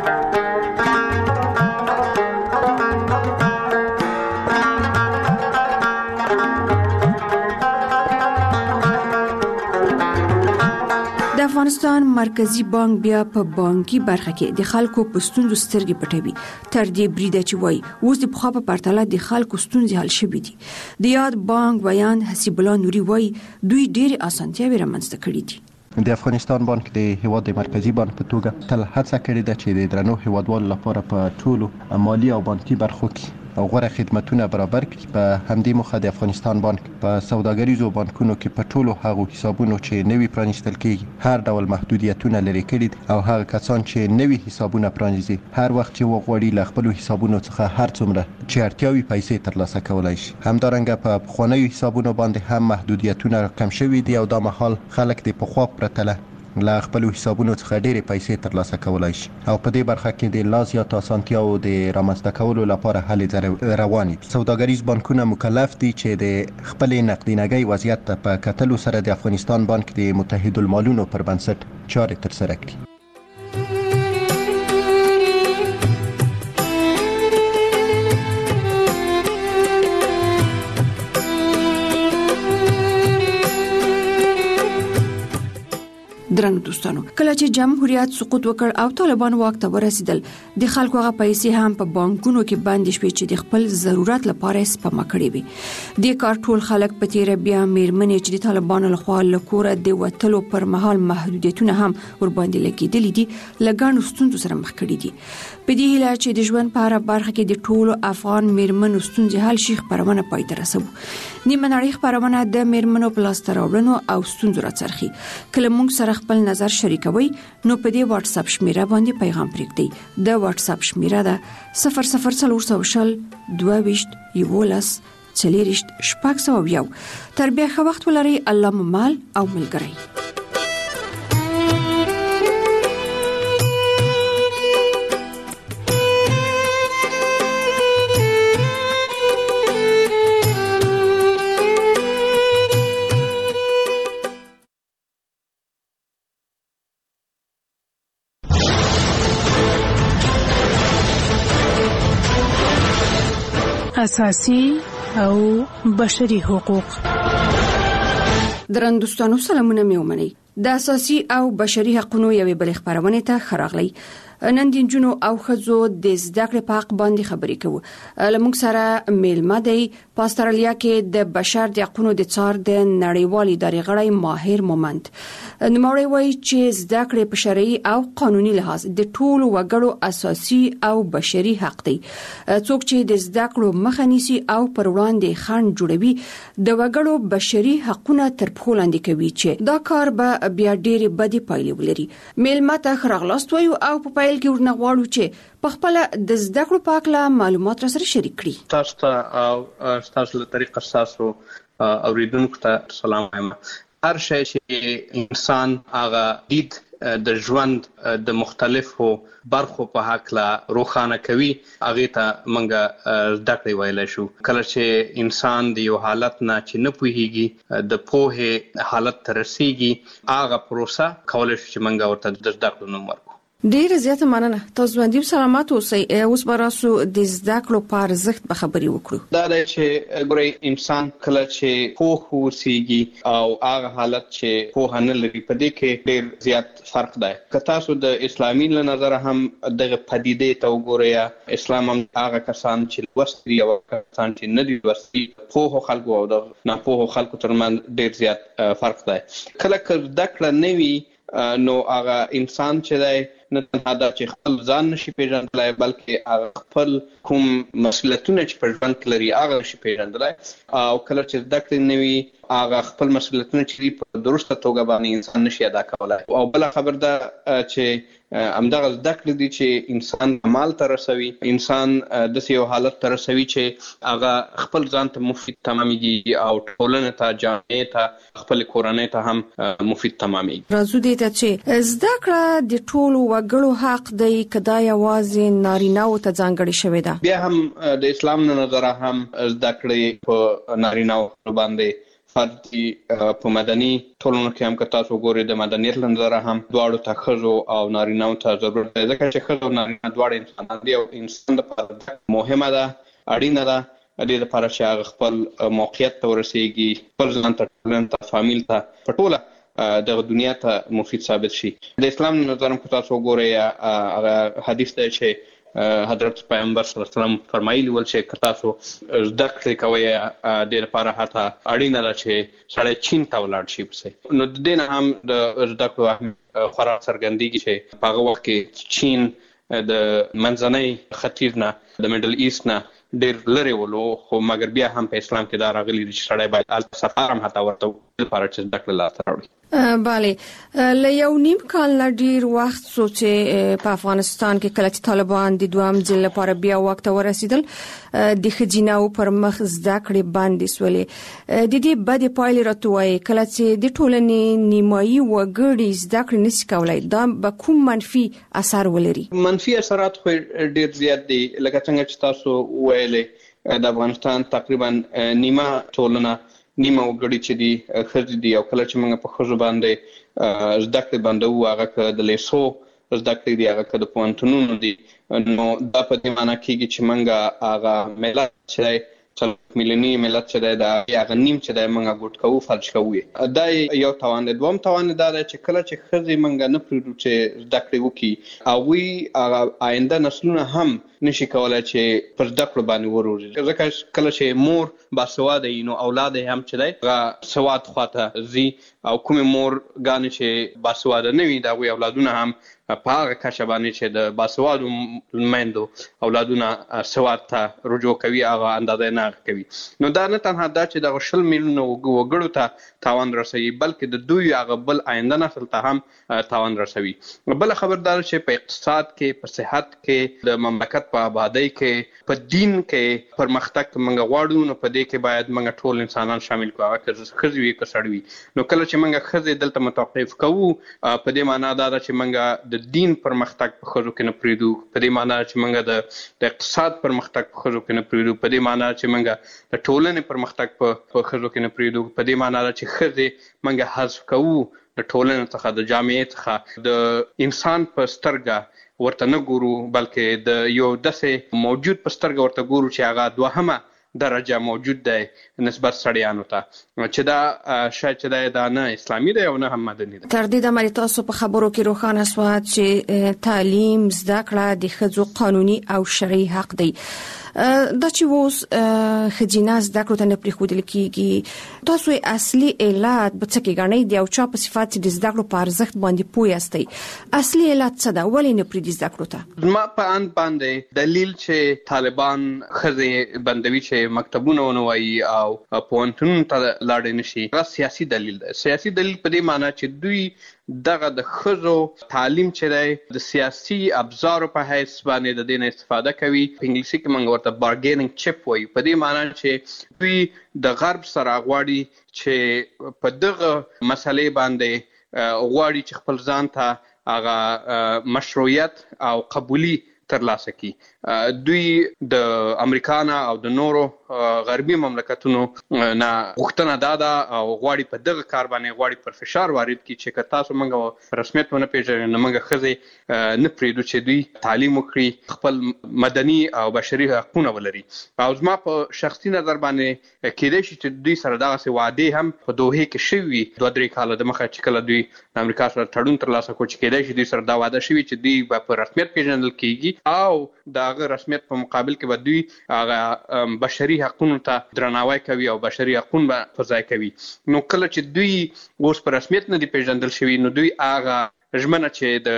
افغانستان مرکزی بانک بیا په بانکي برخه کې د خلکو په ستونزو سترګې پټوي تر دې بریده چې وایي اوس د پخوا په پرتله د خلکو ستونزې حل شوې دي. د یاد بانک بیان حسیب الله نوري وایي دوی ډېرې اسانتیاوې رامنځته کړې دي. د افغانستان بانک د هیواد د مرکزی بانک په توګه تل هڅه کړې ده چې د درنو هیوادوالو لپاره په ټولو مالی او بانکي برخو کې غوره خدمتونه برابر کړي. په همدې موخه د افغانستان بانک په سوداګریزو بانکونو کې په ټولو هغو حسابونو چې نوي پرانیستل کېږي هر ډول محدودیتونه لري کړي او هغه کسان چې نوي حسابونه پرانیزي هر وخت چې وغواړي له خپلو حسابونو څخه هر څومره چې اړتیاوي پیسې ترلاسه کولای شي. همدارنګه په پخوانیو حسابونو باندې هم محدودیتونه کم شوي دي او دا مهال خلک د پخوا پرتله له خپلو حسابونو څخه ډېرې پیسې ترلاسه کولای شي او په دې برخه کې د لا زیاتو اسانتیاو د رامنځته کولو لپاره هلې روانې دي. سوداګریز بانکونه مکلف دي چې د خپلې نقدینګۍ وضعیت ته په کتلو سره د افغانستان بانک د متحدالمالونو پر بنسټ چارې ترسره کړي. درنو دوستانو، کله چې جمهوریت سقوط وکړ او طالبان واک ته ورسېدل د خلکو هغه پیسې هم په بانکونو کې بندې شوې چې د خپل ضرورت لپاره سپما کړې وي. د کار ټول خلک په تیره بیا میرمنې چې د طالبانو لخوا له کوره د وتلو پر مهال محدودیتونه هم ورباندې لګېدلي دي له ګڼو ستونزو سره مخ کړي دي. په دې هیله چې د ژوند په هره برخه کې د ټولو افغان میرمنو ستونزې حل شي خپرونه پای ته رسوو. نیمه نړۍ خپرونه د میرمنو په لاسته راوړنو او ستونزو راڅرخي. کله موږ سره خپل نظر شریکوي نو په دې واتس اپ شمیره باندې پیغام پرېږدئ. د واتس اپ شمیره ده 0040 22 11 40 601. تر بیا ښه وخت ولرئ. الله مو مال او ملګری. اساسي او بشري حقوق. درنو سلامونه مې ومنئ. د اساسي او بشري حقوقو یوې بلې خبرونه ته خراغلی. نن د جنونو او خزو د زده کړې په حق باندې خبرې کوو. لمونږ سره میلمه دی په استرالیا کې د بشر د حقوقو د څار د نړیوال ادارې غړی ماهر مومند. نوموړی وایي چې زده کړې په شرعي او قانوني لحاظ د ټولو وګړو اساسي او بشري حق دی. څوک چې د زده کړو مخه نیسي او پر وړاندې خنډ جوړوي د وګړو بشري حقوقونه تر پښو لاندې کوي چې دا کار به بیا ډېرې بدې پایلې ولري. میلمه ته خراغلاست وایو او په پیل کې ورنه غواړو چې په خپل د زده کړو په اړه معلومات را سره شریک کړي. تاسو ته او تاسو له طریقه تاسو اوریدونکو ته سلام وایم. هر شی چې انسان هغه دید د ژوند د مختلفو برخو په حق لا روښانه کوي هغه ته منګه زده کړې ویلای شو. کله چې انسان د یو حالت نه چې نه پوهیږي د پوهه حالت ته رسیږي هغه پروسه کولای شي چې منګه ورته د زده کړو نوم ورکړو. ډیر زیاته مننه. تاسو باندې سلامات اوسئ. اوس براسو د زده کړو په ارزښت به خبرې وکړو. دا د چې ګورې انسان کله چې پوه ورسیږي او هغه حالت چې پوه نه لري په دې کې ډیر زیات فرق دی. که تاسو د اسلامي له نظر هم دغه پدیدې ته وګورئ، اسلام هم هغه کسان چې لوستي او کسان چې نه دي لوستي پوه خلکو او د ناپوه خلکو ترمنځ ډیر زیات فرق دی. کله چې زده کړه نه وي نو هغه انسان چې دی نه تنها دا چې خپل ځان نشي پیژندلای بلکې هغه خپل کوم مسؤلیتونه چې په ژوند کې لري هغه نشي پیژندلای او کله چې زده کړې نه وي هغه خپل مسؤلیتونه چې په درسته توګه باندې انسان نشي ادا کولای. او بل خبر ده چې همدغه زده کړې دي چې انسان کمال ته رسوي، انسان داسې یو حالت ته رسوي چې هغه خپل ځان ته مفید تمامېږي او ټولنې ته، جامعې ته، خپل کورنۍ ته هم مفید تمامېږي. راځو دې ته چې زده کړه د ټولو وګړو حق دی که دا یوازې نارینه‌وو ته ځانګړې شوې ده؟ بیا هم د اسلام نه نظره هم زده کړې په نارینه‌وو باندې فرض دي. په مدني ټولنو کې هم که تاسو ګورئ د مدنیت له نظره هم دواړو ته ښځو او نارینه‌وو ته ضرورت دی، ځکه چې ښځه او نارینه دواړه انسانان دي او انسان لپاره مهمه ده، اړینه ده د دې لپاره چې هغه خپل موقعیت ته ورسیږي، خپل ځان ته، ټولنې ته، فامیل ته، په ټوله دغه دنیا ته مفید ثابت شي. د اسلام له نظره که تاسو ګورئ هغه حدیث دی چې حضرت پیغمبر صلی الله علیه وسلم فرمایلی ول چې که تاسو زده کړې کوئ د دې لپاره حتی اړینه ده چې سړی چین ته ولاړ شي پسې. نو د دې نه هم د زده کړو اهمیت خورا څرګندېږي چې په هغه وخت کې چین د منځنۍ ختیځ نه، د میډل ایست نه ډېر لرې ولو، خو مګر بیا هم په اسلام کې دا راغلي دي چې سړی باید هلته سفر هم حتی ورته لپاره چې زده کړه لاسته راوړي. بله، له یو نیم کال نه ډیر وخت څو چې په افغانستان کې کله چې طالبان د دوام ځل لپاره بیا واک ته ورسېدل، د ښځیناو پر مخ زده کړې بندې سولې. د دې بدې پایلې راته وایي کله چې د ټولنې نیمایي وګړي زده کړې نشي کولای، دا به کوم منفي اثر ولري؟ منفي اثرات خو ډیر زیات دي. لکه څنګه چې تاسو ویلې د افغانستان تقریبا نیمه ټولنه، نیمه وګړي چې دي ښځې دي، او کله چې موږ په ښځو باندې زده کړې بندوو، هغه که د لیسو زده کړې دي، هغه که د پوهنتونونو دي، نو دا په دې معنی کېږي چې موږ هغه ملت چې دی، 4 میلیوني ملت چې دی، د هغه نیم چې دی موږ ګوټ کوو، فلج کوو. دا یو تاوان دی. دوم تاوان دا دی چې کله چې ښځې موږ نه پرېږدو چې زده کړې وکړي، هغوی هغه آینده نسلونه هم نشي کولای چې پر زده کړو باندې وروزي، ځکه کله چې مور باسواده وي نو اولاد هم چې دی هغه سواد خواته ځي، او کومې مور ګانې چې باسواده نه وي د هغوی اولادونه هم په هغه کچه باندې چې د باسوادو میندو اولادونه سواد ته رجوع کوي، هغه اندازه نه کوي. نو دا نه تنها دا چې د 20 میلیونه وګړو ته تاوان رسوي، بلکې د دوی هغه بل آینده نسل ته هم تاوان رسوي. بل خبردار چې په اقتصاد کې، په صحت کې، د مملکت په آبادی کې، په دین کې پرمختګ موږ غواړو، نو په دې کې باید موږ ټول انسانان شامل کړو، هغه که ښځې وي که سړي وي. نو کله چې موږ ښځې دلته متوقف کوو، په دې معنا دا ده چې موږ د دین پرمختګ په ښځو کې نه پرېږدو، په دې معنا چې موږ د اقتصاد پرمختګ په ښځو کې نه پرېږدو، په دې معنا چې موږ د ټولنې پرمختګ په ښځو کې نه پرېږدو، په دې معنا چې ښځې موږ حذف کوو د ټولنې څخه، د جامعې څخه، د انسان په سترګه ورته نه ګورو، بلکې د یو داسې موجود په سترګه ورته ګورو چې هغه دوهمه درجه موجود دی نسبت سړیانو ته، چې دا شاید چې دا نه اسلامي دی او نه هم مدني دی. تر دې دمه تاسو په خبرو کې روښانه شوه چې تعلیم، زده کړه د ښځو قانوني او شرعي حق دی. دا چې اوس ښځینه زده کړو ته نه پرېښودل کېږي، تاسو اصلي علت به څه کې ګڼئ؟ د یو چا په صفت چې د زده کړو په ارزښت باندې پوه یاستئ، اصلي علت څه ده؟ ولې نه پرېږدي زده کړو ته؟ زما په اند باندې دلیل چې طالبان ښځې بندوي چې مکتبونه ونه وایي او پوهنتونونو ته لاړې نشي، هغه سیاسي دلیل دی. سیاسي دلیل په دې معنی چې دوی دغه د ښځو تعلیم چې دی د سیاسي ابزارو په حیث باندې د دې نه استفاده کوي. په انګلیسي کې موږ ورته بارګیننګ چپ وایو، په دې معنی چې دوی د غرب سره غواړي چې په دغه مسلې باندې غواړي چې خپل ځان ته هغه مشروعیت او قبولي ترلاسه کی. دوی د امریکا نه او د نورو غربي مملکتونو نه غوښتنه داده او غواړي په دغه کار باندې غواړي پر فشار وارد کی چې که تاسو موږ رسمیت ونه پیژنئ نو موږ ښځې نه پرېږدو چې دوی تعلیم وکړي، خپل مدني او بشري حقونه ولري. او زما په شخصي نظر باندې کېدای شي چې دوی سره دغسې وعدې هم په دوحې کې شوي وي 2-3 کاله د مخه چې کله دوی د امریکا سره تړون ترلاسه کړو، چې کېدای شي دوی سره دا وعده شوي چې دوی به په رسمیت پیژندل کېږي او د هغه رسمیت په مقابل کې به دوی هغه بشري حقونو ته درناوی کوي او بشري حقونه به په ځای کوي. نو کله چې دوی اوس په رسمیت نه دي پیژندل شوي، نو دوی هغه ژمنه چې د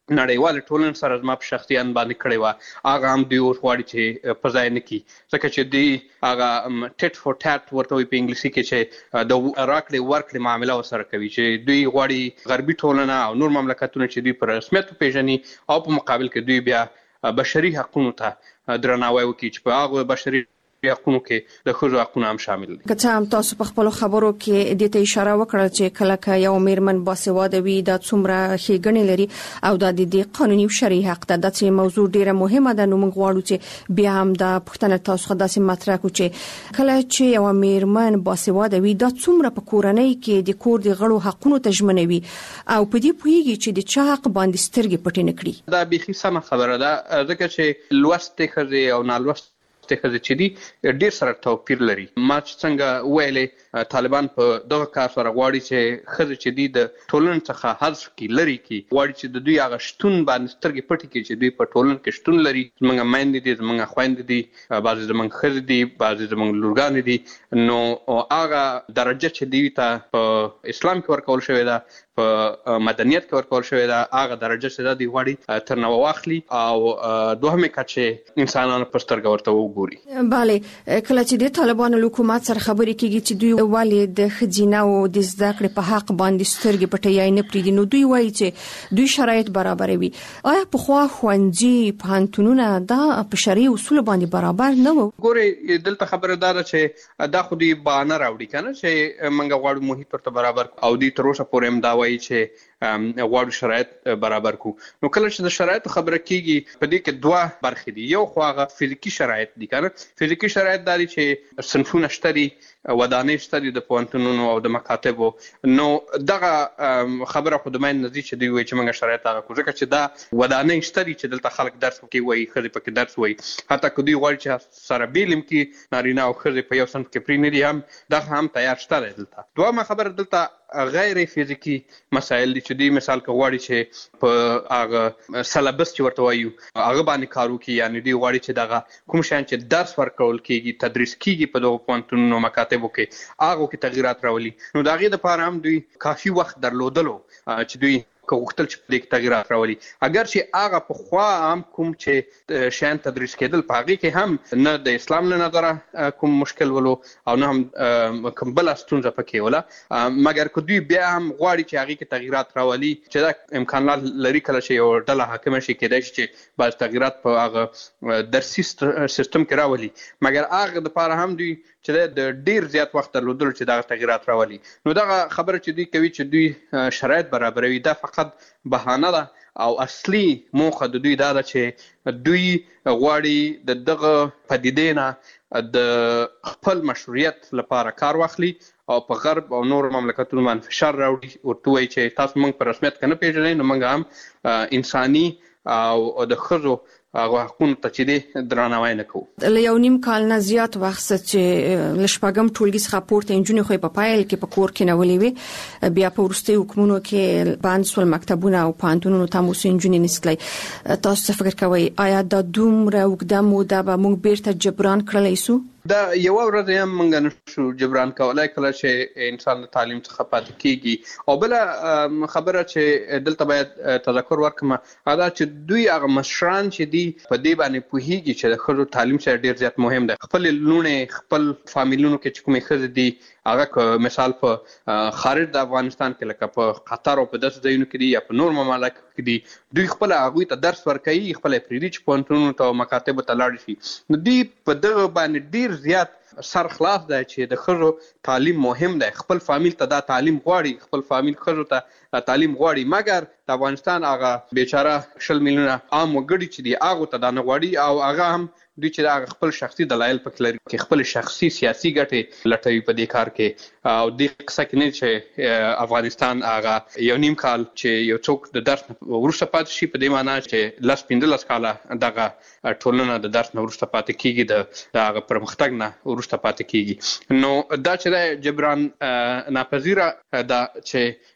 نړیوال ټولنې سره زما په شخصي ان باندې کړی و هغه هم دوی غواړي چې په ځای نه کړي ځکه چې دوی هغه ټیټ فور ټاټ ورته وایي په انګلیسي کې چې د راکړې ورکړې معامله ورسره کوي چې دوی غواړي غربي ټولنه او نور مملکتونه چې دوی په رسمیت وپېژني او په مقابل کې دوی بیا بشري حقونو ته درناوی وکړي چې په هغه بشري حقوقو کې د ښځو حقونه هم شامل دي. که څه هم تاسو په خپل خبرو کې د ته اشاره وکړه چې کله که یو میرمن باسواده وي د څومره ښېګڼې لري او د دې قانوني او شرعي حق ته د څه موضوع ډیره مهمه ده. نو موږ غواړو چې بیا هم د پښتنه تاسو خداسي مطرح کو چې کله چې یو میرمن باسواده وي د څومره په کورنۍ کې د کور د غړو حقونو ته ژمنوي او په دې پوهیږي چې د چا حق باندې سترګې پټې نه کړي. دا بيخي سمه خبره ده ځکه چې لوستې ښځې او نالوستې ښځې چې دي ډېر سره توپیر لري. ما چې څنګه ویلې طالبان په دغه کار سره غواړي چې ښځې چې دي د ټولنې څخه حذف کړي لري کړي غواړي چې د دوی هغه شتون باندې سترګې پټې کړي چې دوی په ټولنه کې شتون لري. زموږ میندې دي زموږ خویندې دي بعضې زموږ ښځې دي بعضې زموږ لورګانې دي نو هغه درجه چې دوی ته په اسلام کې ورکول شوې ده په مدنیت کې ورکول شوې ده هغه درجه چې ده دوی غواړي تر نو واخلي او دوهمې کچې انسانانو په سترګه ورته وګوري. بله کله چې د طالبانو حکومت سره خبرې کیږي چې دوی ولې د ښځینه او د زده کړې په حق باندې سترګې پټې نه پریږدي نو دوی وایي چې دوی شرایط برابروي. آیا په خوا ښوونځي پوهنتونونه دا په شرعي اصول باندې برابر نه وو؟ ګوري دلته خبره ده چې دا خو دوی بهانه راوړي کنه چې موږ غواړو محیط ورته برابر او دوی تر اوسه پورې هم دا وایي چې غواړو شرایط برابر کو. نو کله چې د شرایطو خبره کیږي په دې کې دوه برخې دي. یو خو هغه فزیکی شرایط دي کنه فزیکی شرایط دي چې صنفونه شته دي ودانې شته دي د پوهنتونونو او د مکاتبو نو دغه خبره خو د مین نزدې چې دوی وایي چې موږ شرایط هغه کو ځکه چې دا ودانې شته دي چې دلته خلک درس کوي وایي ښځې پکې درس وایي حتی که دوی غواړي چې سره بیلم کې نارینه او ښځې په یو صنف کې پرې نه دي هم دغه هم تیار شته دی دلته. دویمه خبره دلته غیر فزیکی مسایل دي چې دوی مثال که غواړي چې په هغه سلیبس چې ورته وایو هغه باندې کار وکړي یعنې دوی غواړي چې دغه کوم شیان چې درس ورکول کېږي تدریس کېږي په دغو پوهنتونونو مکاتبو کې هغو کې تغیرات راولي. نو د هغې دپاره هم دوی کافي وخت درلودلو چې دوی که غوښتل چې په دې کې تغیرات راولي اگر چې هغه پخوا هم کوم چې شیان تدریس کېدل په هغې کې هم نه د اسلام له نظره کوم مشکل ولو او نه هم کوم بله ستونزه پکې وله مګر که دوی بیا هم غواړي چې هغې کې تغیرات راولي چې دا امکانات لري کله چې یو ډله حاکمه شي کېدای شي چې بعض تغیرات په هغه درسي سیستم کې راولي مګر هغه دپاره هم دوی چې د ډیر زیات وخت درلودلو چې دغه تغیرات راولي. نو دغه خبره چې دوی کوي چې دوی شرایط برابروي دا فقط بهانه ده او اصلي موخه د دوی دا ده چې دوی غواړي د دغه پدیدې نه د خپل مشروعیت لپاره کار واخلي او په غرب او نور مملکتونو باندې فشار راوړي ورته وایي چې تاسو موږ په رسمیت کې نه پېژنئ نو موږ هم انساني او د ښځو هغه حقوقو ته چې دی درناوی نه کوو. له یو نیم کال نه زیات وخت چې له شپږم ټولګي څخه پورته نجونې خو په پایل کې په کور کې نه ولې وي بیا په وروستي حکومتونو کې باندې سول مکتبونه او پوهنتونونو ته مو نجونې نسلای تاسو څه فکر کوئ آیا دا دومره اوږده موده به موږ بیرته جبران کړلی سو؟ دا یو ورځ هم موږ نشو جبران کولای کله چې انسان د تعلیم څخه پاتې کیږي او بل خبره چې دلته باید تذکر ورکړم دا چې دوی هغه مشران چې دي په دې باندې پوهیږي چې د ښځو تعلیم سره ډیر زیات مهم دی. خپل لونې خپل فامیلونو کې چې کومې ښځې دي هغه مثال په خارج د افغانستان کې لکه په قطر او په داسې ځایونو کې دي یا په نور ممالک کې دي دوی خپل هغوی ته درس ورکوي خپل پرېږدي چې پوهنتونونو ته او مکاتبو ته لاړ شي. نو دوی په دغه باندې ډیر زیات سر خلاص دی چې د ښځو تعلیم مهم دی. خپل فامیل ته دا تعلیم غواړي خپل فامیل ښځو ته تعلیم غواړي مګر د افغانستان هغه بیچاره 20 میلیونه عام وګړي چې دي هغو ته دا نه غواړي او هغه هم دوی چې هغه خپل شخصي دلایل پکې لري چې خپل شخصي سیاسي ګټې لټوي په دې کار کې او دې قصه کې نه چې افغانستان هغه یو نیم کال چې یو څوک د درس وروسته پاتې شي په دې معنی چې 15 کاله دغه ټولنه د درس نه وروسته پاتې کیږي د هغه پرمختګ نه وروسته پاتې کیږي. نو دا چې جبران ناپذیره ده چې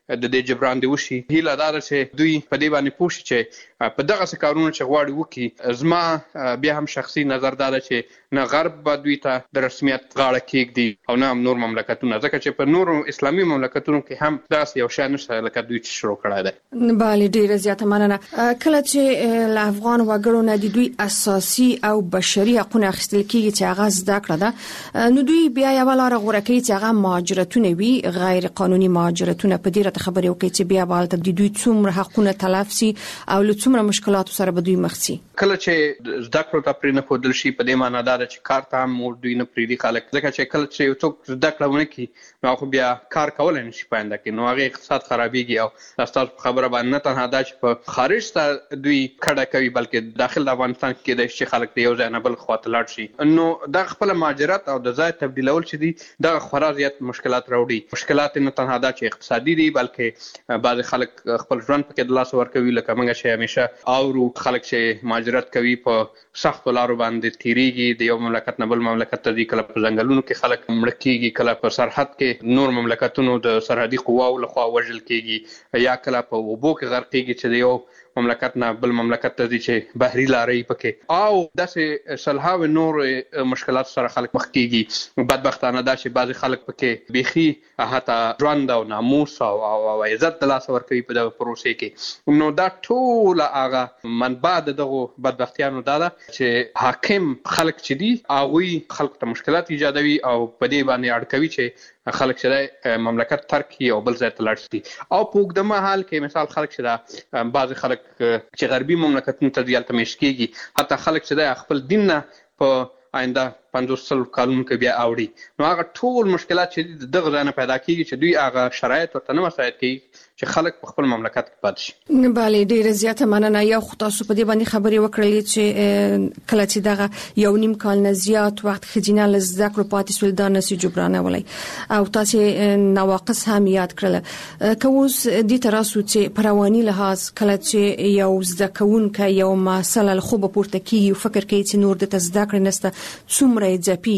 د دې جبران دی وشي. هیله دا ده چې دوی په دې باندې پوه شي چې په دغه څه کارونه چې غواړي وکړي. زما بیا هم شخصي نظر دا ده چې نه غرب به دوی ته د رسمیت غاړه کېږدي او نه هم نور مملکتونه، ځکه چې په نورو اسلامي مملکتونو کې هم داسې یو شی نشته لکه دوی چې شروع کړی دی. بله ډیره زیاته مننه. کله چې له افغان وګړو نه د دوی اساسي او بشري حقوق اخیستل کیږي چې هغه زده کړه ده، نو دوی بیا یو لار غوړه کوي چې هغه مهاجرتونه وي، غیر قانوني مهاجرتونه. په دې راته خبرې وکړي چې بیا بالته د دوی څومره حقوق تلف سي او له څومره مشکلاتو سره به دوی مخ سي. کله چې زده کړو ته پرې نه پودل شي، په دې معنی دا ده چې کار ته هم دوی نه پریږدي خلک، ځکه چې کله چې یو څوک زده کړه ونه کړي نو خو بیا کار کولای نشي په آینده کې، نو هغه اقتصاد خرابېږي. او تاسو په خبره باندې نه تنها دا چې په خارج ته دوی کډه کوي بلکې داخل د افغانستان کې د شي خلک د یو ځای نه بل خواته لاړ شي، نو دا خپل مهاجرت او د ځای تبدیلول چې دي دا خورا زیات مشکلات راوړي. مشکلات نه تنها دا چې اقتصادي دي بلکې بعض خلک خپل ژوند پکې د لاس ورکوي، لکه موږ چې همیشه اورو خلک چې مهاجرت کوي په سخت لارو باندې تیریږي، د یو مملکت نه بل مملکت ته ځي، کله په ځنګلونو کې خلک مړه کیږي، کله په سرحد کې نور مملکتونو د سرحدي قواو لخوا وژل کیږي، یا کله په اوبو کې غرق کیږي چې د یو مملکت نه بل مملکت ته ځي چې بحري لارې پکې، او داسې سلهاوي نور مشکلات سره خلک مخ کیږي. بدبختانه دا چې بعضي خلک پکې بيخي حتی ژوند او ناموس او عزت د لاس ورکوي په دغه پروسې کې. نو دا ټول هغه منبع دغه بدبختیانو دا ده چې حاکم خلک چې دي هغه خلکو ته مشکلات ایجادوي او په دې باندې اړکوي چې خلک چې مملکت ترک کړي او بل ځای ته لاړ شي. او په اوږده مهال کې مثال خلک چې دا بعض خلک چې غربي مملکتونو ته ځي هلته میشت کېږي، حتی خلک چې دا خپل دین نه په آینده 50 کالونو کې بیا اوړي، نو هغه ټول مشکلات چې دغه ځای نه پیدا کېږي چې دوی هغه شرایط ورته نه مساعد کوي چې خلک په خپل مملکت کې پاتې شي. بله ډیره زیاته مننه. یو خو تاسو په دې باندې خبرې وکړلې چې کله چې دغه یو نیم کال نه زیات وخت خځینه له زده کړو پاتې سول دا نسي جبرانولای، او تاسو نواقص هم یاد کړل. که اوس دې تراسو چې په رواني لحاظ کله چې یو زده کوونکی یو مسله له خوبه پورته کیږي او فکر کوي چې نور د زده کړې نسته، څومره ځپي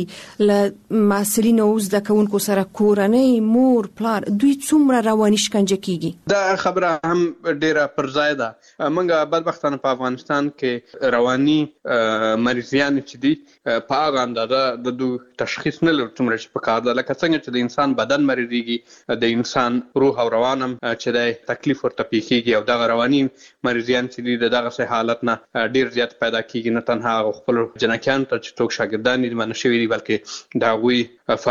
له مسلینو زده کوونکو سره کورنۍ مور پلار دوی څومره رواني شکنجه کیږي. دا خبره هم ډیره پر ځای ده. موږ بدبختانه په افغانستان کې رواني مریضیان چې دي په هغه اندازه د دوی تشخیص نه لري څومره چې په کار ده، لکه څنګه چې د انسان بدن مریضيږي د انسان روح او روان هم چې د تکلیف ورته پیښیږي، او دغه رواني مریضیان چې دي دغه سه حالت نه ډیر زیات پیدا کیږي. نه تنها خپل جنکیان ته چې څوک شاګردان دي منشوي دي بلکې دا غوي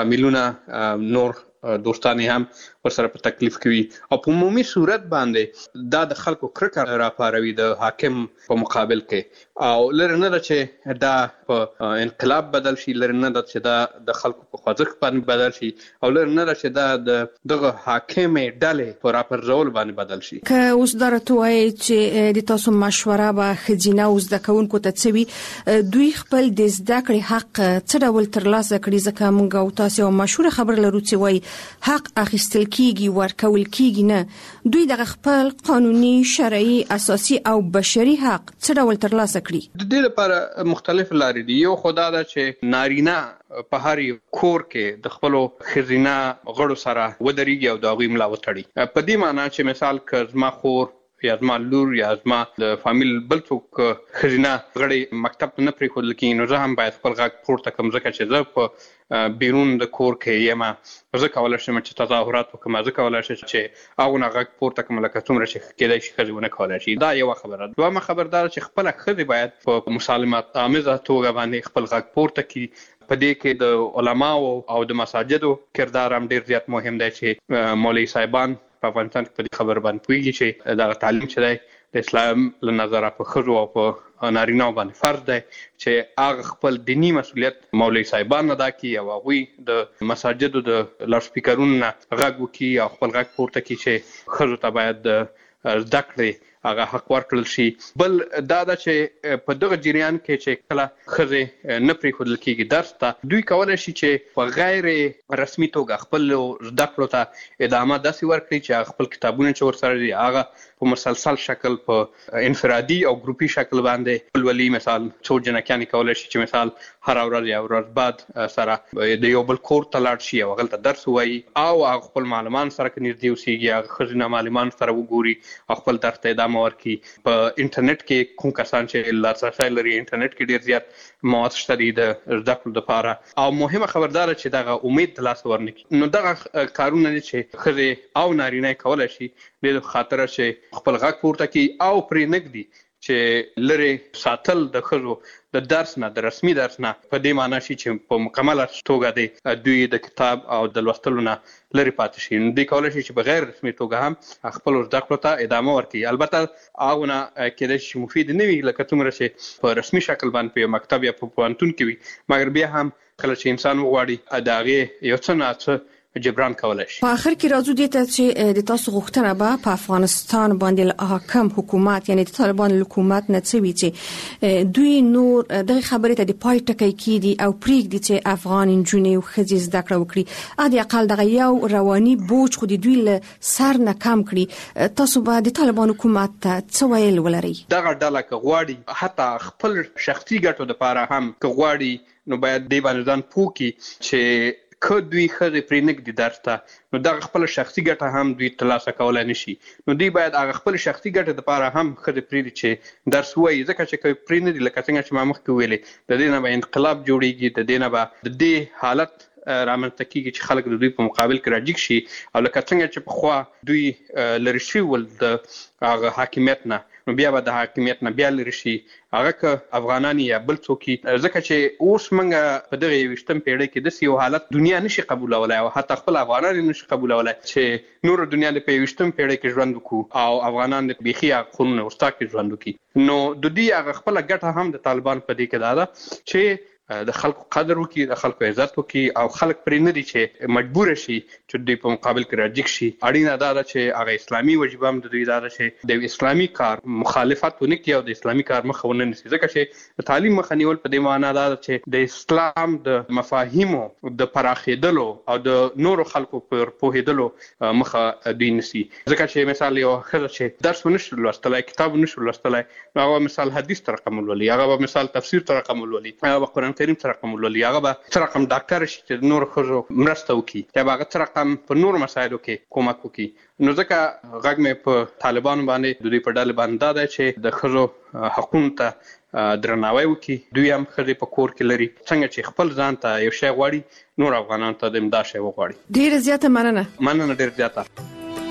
فامیلونه نور دوستان هم ورسره په تکلیف کوي، او په عمومي صورت باندې دا د خلکو کرکه راپاروي د حاکم په مقابل کې، او لره نه ده چې دا په انقلاب بدل شي، لره نه ده چې دا د خلکو په خوځښت باندې بدل شي، او لره نه ده چې دا دغه حاکم ډلې په راپرځول باندې بدل شي. که اوس درته وایي چې د تاسو مشوره به خځینه او زده کوونکو ته څه وي، دوی خپل د زده کړې حق څه ډول ترلاسه کړي؟ ځکه موږ او تاسو یو مشهور خبر لرو چې وایي حق اخیستل کیږي ورکول کیږي نه، دوی د خپل قانوني شرعي اساسي او بشري حق څه ډول ترلاسه کړي؟ د دې لپاره مختلف لارې دي. یو خدای دا چې نارینه په هر کور کې د خپل خزینه غړو سره ودرېږي او د هغوی ملا وتړي. په دې معنی چې مثال که زما خور یا زما لور یا زما د فامیل بل څوک خزینه غړي مکتب ته نه پرېښودل کېږي، نو زه هم باید خپل غږ پورته کړم، ځکه چې زه په بیرون د کور کې یم، زه کولی شم چې تظاهرات وکړم، زه کولی شم چې هغونه غږ پورته کړم لکه څومره چې کېدای شي ښځې ونه کولی شي. دا یوه خبره. دویمه خبر دا چې خپله ښځې باید په مسالمت آمیزه توګه باندې خپل غږ پورته کړي. په دې کې د علماو او د مساجدو کردار هم ډیر زیات مهم دی چې مولوي صاحبان په افغانستان کې په دې خبر باندې پوهیږي چې دا تعلیم چې دی د اسلام له نظره په ښځو او په نارینه‌و باندې فرض دی چې هغه خپل دینی مسؤلیت مولوي صاحبان ادا کړي او هغوی د مساجدو د لاوډ سپیکرونو نه غږ وکړي او خپل غږ پورته کړي چې ښځو ته باید زده کړې هغه حق ورکړل شي. بل دا د چې په دغه جریان کې چې کله خزه نه پریښودل کیږي درس ته، دوی کولای شي چې په غیر رسمي توګه خپل زده کړو ته ادامه داسې ورکړي چې خپل کتابونه چې ورسره دي هغه په مسلسل شکل په انفرادي او ګروپي شکل باندې ولولي. مثال څو جنکیانې کولای شي چې مثال هر ورځ یا ورځ بعد سره د یو بل کور ته لاړ شي او هغلته درس ووایي او خپل معلمان سره نږدې اوسېږي، هغه ښځینه معلمان سره وګوري او خپل درس ته ادامه ورکړي. په انټرنیټ کې کوم کسان چې لاسرسی لري انټرنیټ کې ډېر زیات مواد شته دي د زده کړو لپاره، او مهمه خبردار چې دغه امید ترلاسه ورنکړي. نو دغه کارونه چې ښځې او نارینه کولای شي د خاطر چې خپل غږ پورته کړي او پرې نږدي چې لري ساتل د ښځو د درس نه، د رسمي درس نه، په دې معنی شي چې په مکمله توګه د دوی د کتاب او د لوستلو نه لري پاتې شي. نو دوی کولی شي چې په غیر رسمي توګه هم خپلو زده کړو ته ادامه ورکړي. البته هغونه کېدای شي مفید نه وي لکه څومره چې په رسمي شکل باندې په مکتب یا په پوهنتون کې وي، مګر بیا هم کله چې انسان وغواړي د هغې یو څه نه څه جبران کولای شي. په اخر کې راځو دې ته چې د تاسو غوښتنه به په افغانستان باندې حاکم حکومت یعنی د طالبان حکومت نه څه وی چې دوی نور دغه خبرې ته د پای ټکی کیدي او پریږدي چې افغان انجونې او ښځې زده کړه وکړي، ا دې اقل دغه یو رواني بوج خو د دوی له سر نه کم کړي. تاسو به د طالبان حکومت ته څه ویل ولرئ؟ دغه ډله که غواړي حتی خپل شخصي ګټو لپاره هم که غواړي نو باید دې باندې ځان پوه کړي چې که دوی ښځې پرې نږدي درس ته نو دغه خپله شخصي ګټه هم دوی ترلاسه کولی نه شي. نو دوی باید هغه خپل شخصي ګټې دپاره هم ښځې پرېږدي چې درس ووایي، ځکه چې که پرې نه دي لکه څنګه چې ما مخکې ویلې د دې نه به انقلاب جوړېږي، د دې نه به د دې حالت رامنځته کېږي چې خلک د دوی په مقابل کې راجګ شي، او لکه څنګه چې پخوا دوی لرې شوي ول د هغه حاکمیت نه، نو بیا به د حاکمیت نه بیا لرې شي، هغه که افغانان یا بل څوک، ځکه چې اوس موږ په دغه 21 پیړۍ کې داسې یو حالت دنیا نشي قبولولی او حتی خپل افغانان نشي قبولولی چې نور دنیا د په 21 پیړۍ کې ژوند وکړو او افغانان د بیخي قانون او ستا کې ژوند وکړي. نو د دوی هغه خپله ګټه هم د طالبان په دې کې دا ده چې د خلکو قدر وکړي، د خلکو عزت وکړي او خلک پرې نه دي چې مجبور شي چې دوی په مقابل کې راجګ شي. اړینه دا ده چې هغه اسلامي وجیبه هم د دوی دا ده چې د اسلامي کار مخالفت ونه کړي او د اسلامي کار مخه ونه نیسي، ځکه چې د تعلیم مخه نیول په دې معنا دا ده چې د اسلام د مفاهیمو د پراخېدلو او د نورو خلکو پر پوهېدلو مخه دوی نیسي. ځکه چې مثال یو ښځه چې درس ونشي لوستلی، کتاب ونشي لوستلی، نو هغه مثال حدیث ته رقم ولولي، هغه به مثال تفسیر ته رقم ولولي، هغه به قرآن کریم ته رقم ولولي، هغه به څه رقم ډاکټر شي چې د نورو ښځو مرسته وکړي، یا به هغه څه رقم په نورو مسایلو کې کومک وکړي. نو ځکه غږ مې په طالبانو باندې د دوی په ډلې باندې دا دی چې د ښځو حقونو ته درناوی وکړي. دوی هم ښځې په کور کې لري، څنګه چې خپل ځان ته یو شی غواړي نور افغانانو ته د امدا شی وغواړي. ډېره زیاته مننه ډېر زیاته.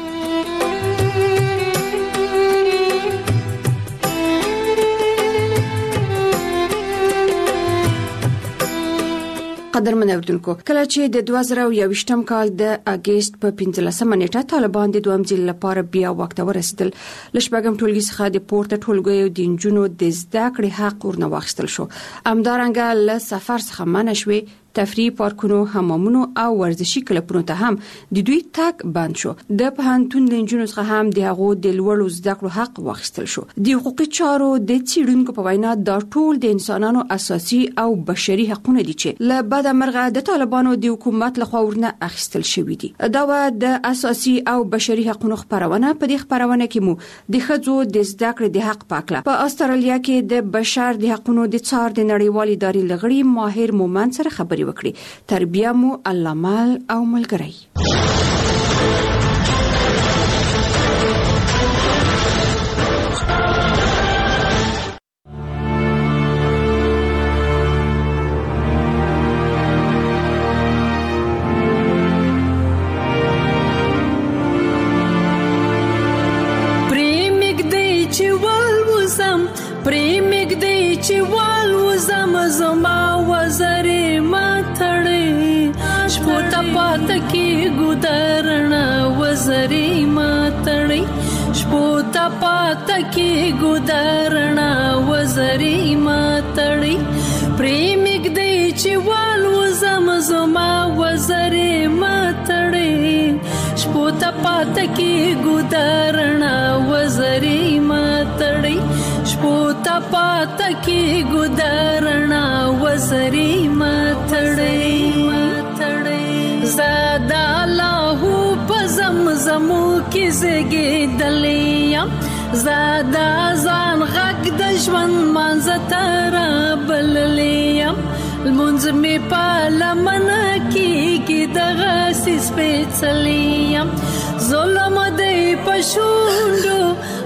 قدرمن اوریدونکو، کله چې د 2021م کال د اگست په 15مه نیټه طالبان د دویم ځل لپاره بیا وخت ورسېدل، لشبګم ټولګي څخه د پورته ټولګیو د انجونو د زده کړې حق ورنه واخیستل شو. همدارنګه له سفر څخه منع شوې، تفریح پارکونو، حمامونو او ورزشي کلبونو ته هم د دوی تګ بند شو. د پوهنتون د انجونو څخه هم د هغو د لوړو زده کړو حق واخیستل شو. د حقوقي چارو د څېړونکو په وینا دا ټول د انسانانو اساسي او بشري حقونه دي چې له بده مرغه د طالبانو د حکومت لخوا ورنه اخیستل شوي دي. دا د اساسي او بشري حقوقو خبرونه په دې خبرونه کې مو د ښځو د زده کړې د حق پاکله په استرالیا کې د بشر د حقوقو د څار د نړیوال ادارې لغړي ماهر مومن سره خبري وکړي. تربیه مو الله مال او ملګری. پریمګ دی چې والوزم، پریمګ دی چې والوزم، زما وزرې شپوتا پات کی ګودرنا وزرې ماتړې، شپوتا پات کی ګودرنا وزرې ماتړې، پریمګ دی چې والو زم زما وزرې ماتړې، شپو ته پات کی ګدارنا وزري ماتړي شپو ته پات کی ګدارنا وزري ماتړي زادا الله پزمزمو کی زګیدلیا زادا ځان غږ د ژوند منځ تر بللیا المنځ می پالمنه کی دغه سیس پېڅلیا ظلم دی پښوندو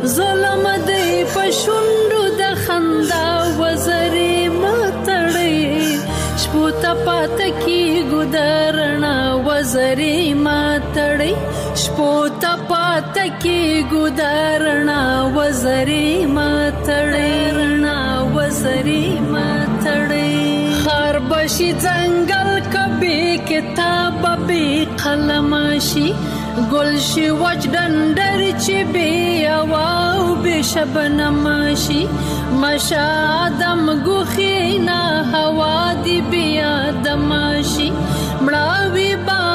د خندا وزري ماتړي شپو ته پات کی ګدارنا وزري ماتړي شپو ته پات کی ګدارنا وزري ماتړي خار بشي ځنګل کبي کتاب به قلمشي گلشی وچ دندر چی بی اواو بی شبنمشی مشا آدم گوخینا هوا دی بی آدمشی مړاوی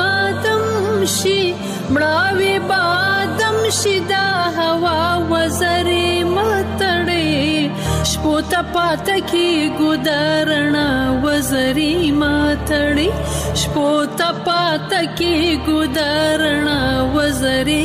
بادم شی دا هوا وزری ماتړي شپو ته پات کی ګدارنا وزري ماتړي شپو ته پات کی ګدارنا وزري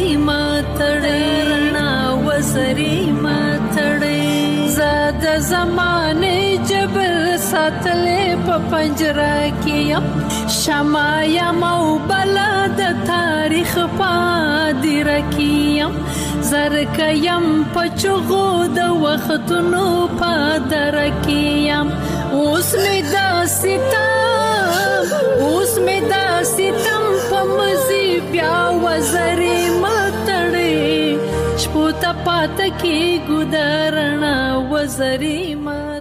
ماتړي زاد زمانه جبل ساتلې په پنجره کې شمع یم او بلا د تاریخ پادر کیم زرک یم پچغو د وختونو پادر کیم اوس می دا ستم په مزي بیا وزري ماتړي شپو ته پات کی ګدارنا وزري